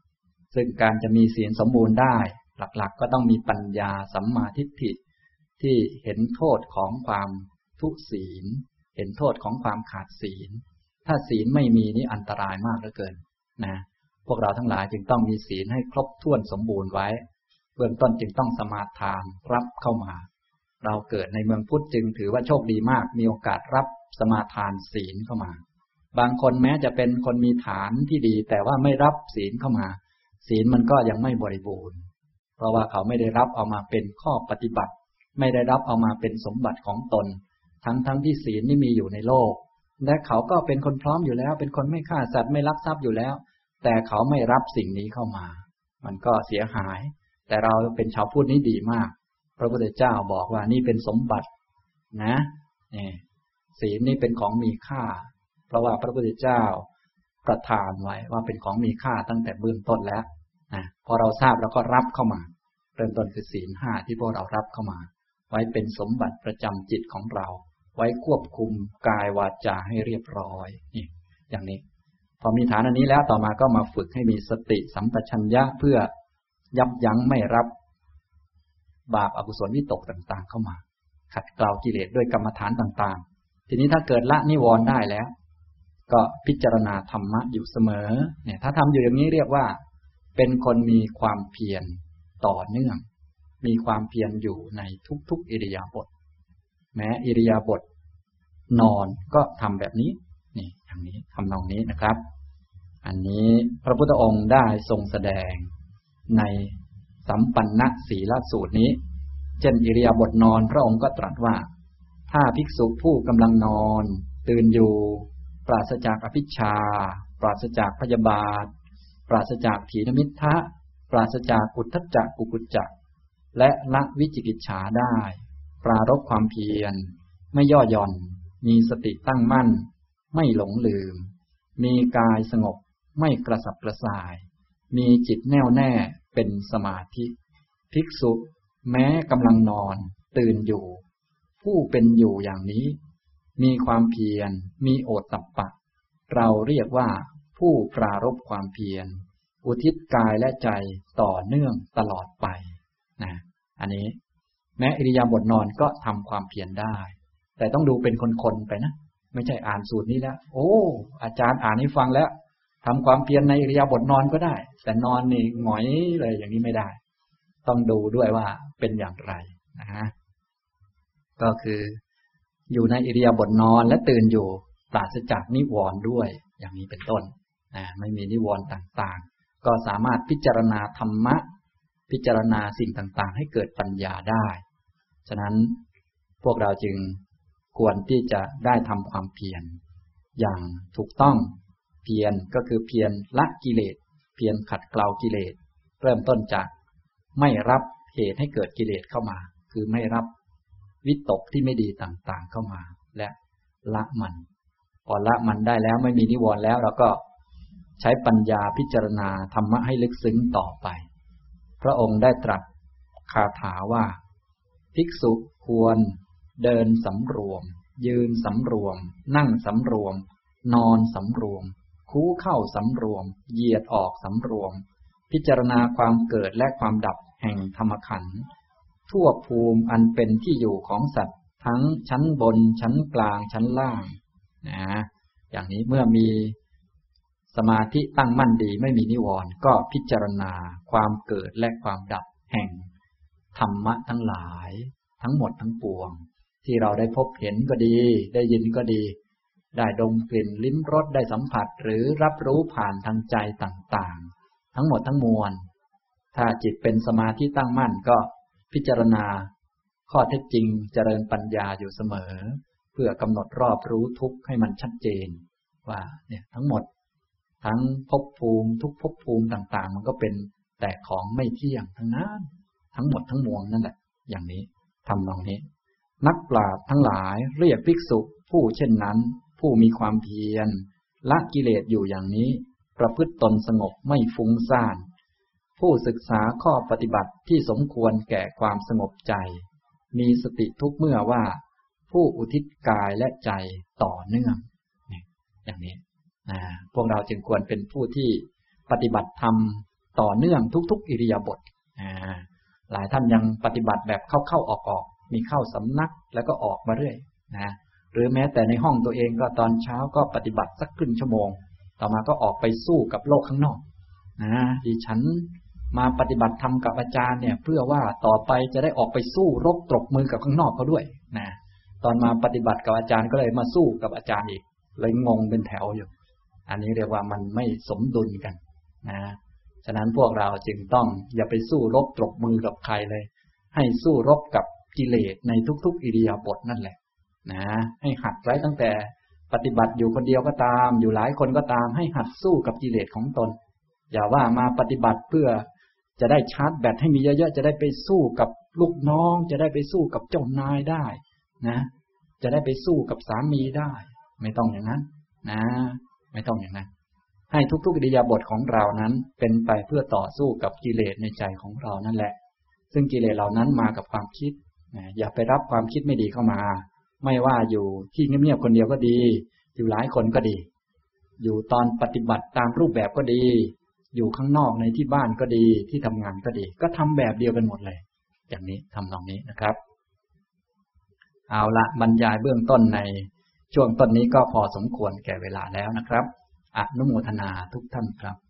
Speaker 1: ซึ่งการจะมีศีลสมบูรณ์ได้หลักๆก็ต้องมีปัญญาสัมมาทิฏฐิที่เห็นโทษของความทุศีลเห็นโทษของความขาดศีลถ้าศีลไม่มีนี่อันตรายมากเหลือเกินนะพวกเราทั้งหลายจึงต้องมีศีลให้ครบถ้วนสมบูรณ์ไว้เบื้องต้นจึงต้องสมาทานรับเข้ามาเราเกิดในเมืองพุทธจึงถือว่าโชคดีมากมีโอกาสรับสมาทานศีลเข้ามาบางคนแม้จะเป็นคนมีฐานที่ดีแต่ว่าไม่รับศีลเข้ามาศีลมันก็ยังไม่บริบูรณ์เพราะว่าเขาไม่ได้รับเอามาเป็นข้อปฏิบัติไม่ได้รับเอามาเป็นสมบัติของตนทั้งที่ศีลนี่มีอยู่ในโลกและเขาก็เป็นคนพร้อมอยู่แล้วเป็นคนไม่ฆ่าสัตว์ไม่ลักทรัพย์อยู่แล้วแต่เขาไม่รับสิ่งนี้เข้ามามันก็เสียหายแต่เราเป็นชาวพุทธนี่ดีมากพระพุทธเจ้าบอกว่านี่เป็นสมบัตินะนี่ศีลนี่เป็นของมีค่าเพราะว่าพระพุทธเจ้าประทานไว้ว่าเป็นของมีค่าตั้งแต่เบื้องต้นแล้วนะพอเราทราบแล้วก็รับเข้ามาเริ่มต้นคือศีล5ที่พวกเรารับเข้ามาไว้เป็นสมบัติประจำจิตของเราไว้ควบคุมกายวาจาให้เรียบร้อยนี่อย่างนี้พอมีฐานอันนี้แล้วต่อมาก็มาฝึกให้มีสติสัมปชัญญะเพื่อยับยั้งไม่รับบาปอกุศลวิตกต่างๆเข้ามาขัดเกลากิเลสด้วยกรรมฐานต่างๆทีนี้ถ้าเกิดละนิวรณ์ได้แล้วก็พิจารณาธรรมะอยู่เสมอเนี่ยถ้าทำอยู่อย่างนี้เรียกว่าเป็นคนมีความเพียรต่อเนื่องมีความเพียรอยู่ในทุกๆอิริยาบถแม้อิริยาบถนอนก็ทำแบบนี้นี่อย่างนี้ทำนองนี้นะครับอันนี้พระพุทธองค์ได้ทรงแสดงในสัมปันนสีลสูตรนี้เช่นอิริยาบถนอนพระองค์ก็ตรัสว่าถ้าภิกษุผู้กำลังนอนตื่นอยู่ปราศจากอภิชฌาปราศจากพยาบาทปราศจากถีนมิทธะปราศจากอุทธัจจะกุกุจจะและละวิจิกิจฉาได้ปรารภความเพียรไม่ย่อหย่อนมีสติตั้งมั่นไม่หลงลืมมีกายสงบไม่กระสับกระส่ายมีจิตแน่วแน่เป็นสมาธิภิกษุแม้กำลังนอนตื่นอยู่ผู้เป็นอยู่อย่างนี้มีความเพียรมีโอตตัปปะเราเรียกว่าผู้ปรารภความเพียรอุทิศกายและใจต่อเนื่องตลอดไปนะอันนี้แม้อิริยาบถนอนก็ทำความเพียรได้แต่ต้องดูเป็นคนๆไปนะไม่ใช่อ่านสูตรนี้แล้วโอ้อาจารย์อ่านให้ฟังแล้วทำความเพียรในอิริยาบถนอนก็ได้แต่นอนนี่หงอยเลยอย่างนี้ไม่ได้ต้องดูด้วยว่าเป็นอย่างไรนะฮะก็คืออยู่ในอิริยาบถนอนและตื่นอยู่ปราศจากนิวรณ์ด้วยอย่างนี้เป็นต้นไม่มีนิวรณ์ต่างๆก็สามารถพิจารณาธรรมะพิจารณาสิ่งต่างๆให้เกิดปัญญาได้ฉะนั้นพวกเราจึงควรที่จะได้ทำความเพียรอย่างถูกต้องเพียรก็คือเพียรละกิเลสเพียรขัดเกลากิเลสเริ่มต้นจากไม่รับเหตุให้เกิดกิเลสเข้ามาคือไม่รับวิตกที่ไม่ดีต่างๆเข้ามาและละมันพอละมันได้แล้วไม่มีนิวรณ์แล้วเราก็ใช้ปัญญาพิจารณาธรรมะให้ลึกซึ้งต่อไปพระองค์ได้ตรัสคาถาว่าภิกษุควรเดินสำรวมยืนสำรวมนั่งสำรวมนอนสำรวมคู้เข้าสำรวมเหยียดออกสำรวมพิจารณาความเกิดและความดับแห่งธรรมขันธ์ทั่วภูมิอันเป็นที่อยู่ของสัตว์ทั้งชั้นบนชั้นกลางชั้นล่างนะอย่างนี้เมื่อมีสมาธิตั้งมั่นดีไม่มีนิวรณ์ก็พิจารณาความเกิดและความดับแห่งธรรมะทั้งหลายทั้งหมดทั้งปวงที่เราได้พบเห็นก็ดีได้ยินก็ดีได้ดมกลิ่นลิ้มรสได้สัมผัสหรือรับรู้ผ่านทางใจต่างๆทั้งหมดทั้งมวลถ้าจิตเป็นสมาธิตั้งมั่นก็พิจารณาข้อเท็จจริงเจริญปัญญาอยู่เสมอเพื่อกำหนดรอบรู้ทุกข์ให้มันชัดเจนว่าเนี่ยทั้งหมดทั้งภพภูมิทุกภพภูมิต่างๆมันก็เป็นแต่ของไม่เที่ยงทั้งนั้นทั้งหมดทั้งมวลนั่นแหละอย่างนี้ทำนองนี้นักปราชญ์ทั้งหลายเรียกภิกษุผู้เช่นนั้นผู้มีความเพียรละกิเลสอยู่อย่างนี้ประพฤติตนสงบไม่ฟุ้งซ่านผู้ศึกษาข้อปฏิบัติที่สมควรแก่ความสงบใจมีสติทุกเมื่อว่าผู้อุทิศกายและใจต่อเนื่องอย่างนี้พวกเราจึงควรเป็นผู้ที่ปฏิบัติธรรมต่อเนื่องทุกๆอิริยาบถหลายท่านยังปฏิบัติแบบเข้าๆออกๆมีเข้าสำนักแล้วก็ออกมาเรื่อยนะหรือแม้แต่ในห้องตัวเองก็ตอนเช้าก็ปฏิบัติสักครึ่งชั่วโมงต่อมาก็ออกไปสู้กับโลกข้างนอกดิฉันมาปฏิบัติธรรมกับอาจารย์เนี่ยเพื่อว่าต่อไปจะได้ออกไปสู้รบตบมือกับข้างนอกเขาด้วยนะตอนมาปฏิบัติกับอาจารย์ก็เลยมาสู้กับอาจารย์อีกเลยงงเป็นแถวอยู่อันนี้เรียกว่ามันไม่สมดุลกันนะฉะนั้นพวกเราจึงต้องอย่าไปสู้รบตบมือกับใครเลยให้สู้รบกับกิเลสในทุกๆอิริยาบถนั่นแหละนะให้หัดไว้ตั้งแต่ปฏิบัติอยู่คนเดียวก็ตามอยู่หลายคนก็ตามให้หัดสู้กับกิเลสของตนอย่าว่ามาปฏิบัติเพื่อจะได้ชาร์จแบตให้มีเยอะๆจะได้ไปสู้กับลูกน้องจะได้ไปสู้กับเจ้านายได้นะจะได้ไปสู้กับสามีได้ไม่ต้องอย่างนั้นนะไม่ต้องอย่างนั้นให้ทุกๆอิริยาบถของเรานั้นเป็นไปเพื่อต่อสู้กับกิเลสในใจของเรานั่นแหละซึ่งกิเลสเหล่านั้นมากับความคิดอย่าไปรับความคิดไม่ดีเข้ามาไม่ว่าอยู่ที่เงียบๆคนเดียวก็ดีอยู่หลายคนก็ดีอยู่ตอนปฏิบัติตามรูปแบบก็ดีอยู่ข้างนอกในที่บ้านก็ดีที่ทำงานก็ดีก็ทำแบบเดียวกันหมดเลยอย่างนี้ทำตรงนี้นะครับเอาละบรรยายเบื้องต้นในช่วงต้นนี้ก็พอสมควรแก่เวลาแล้วนะครับอนุโมทนาทุกท่านครับ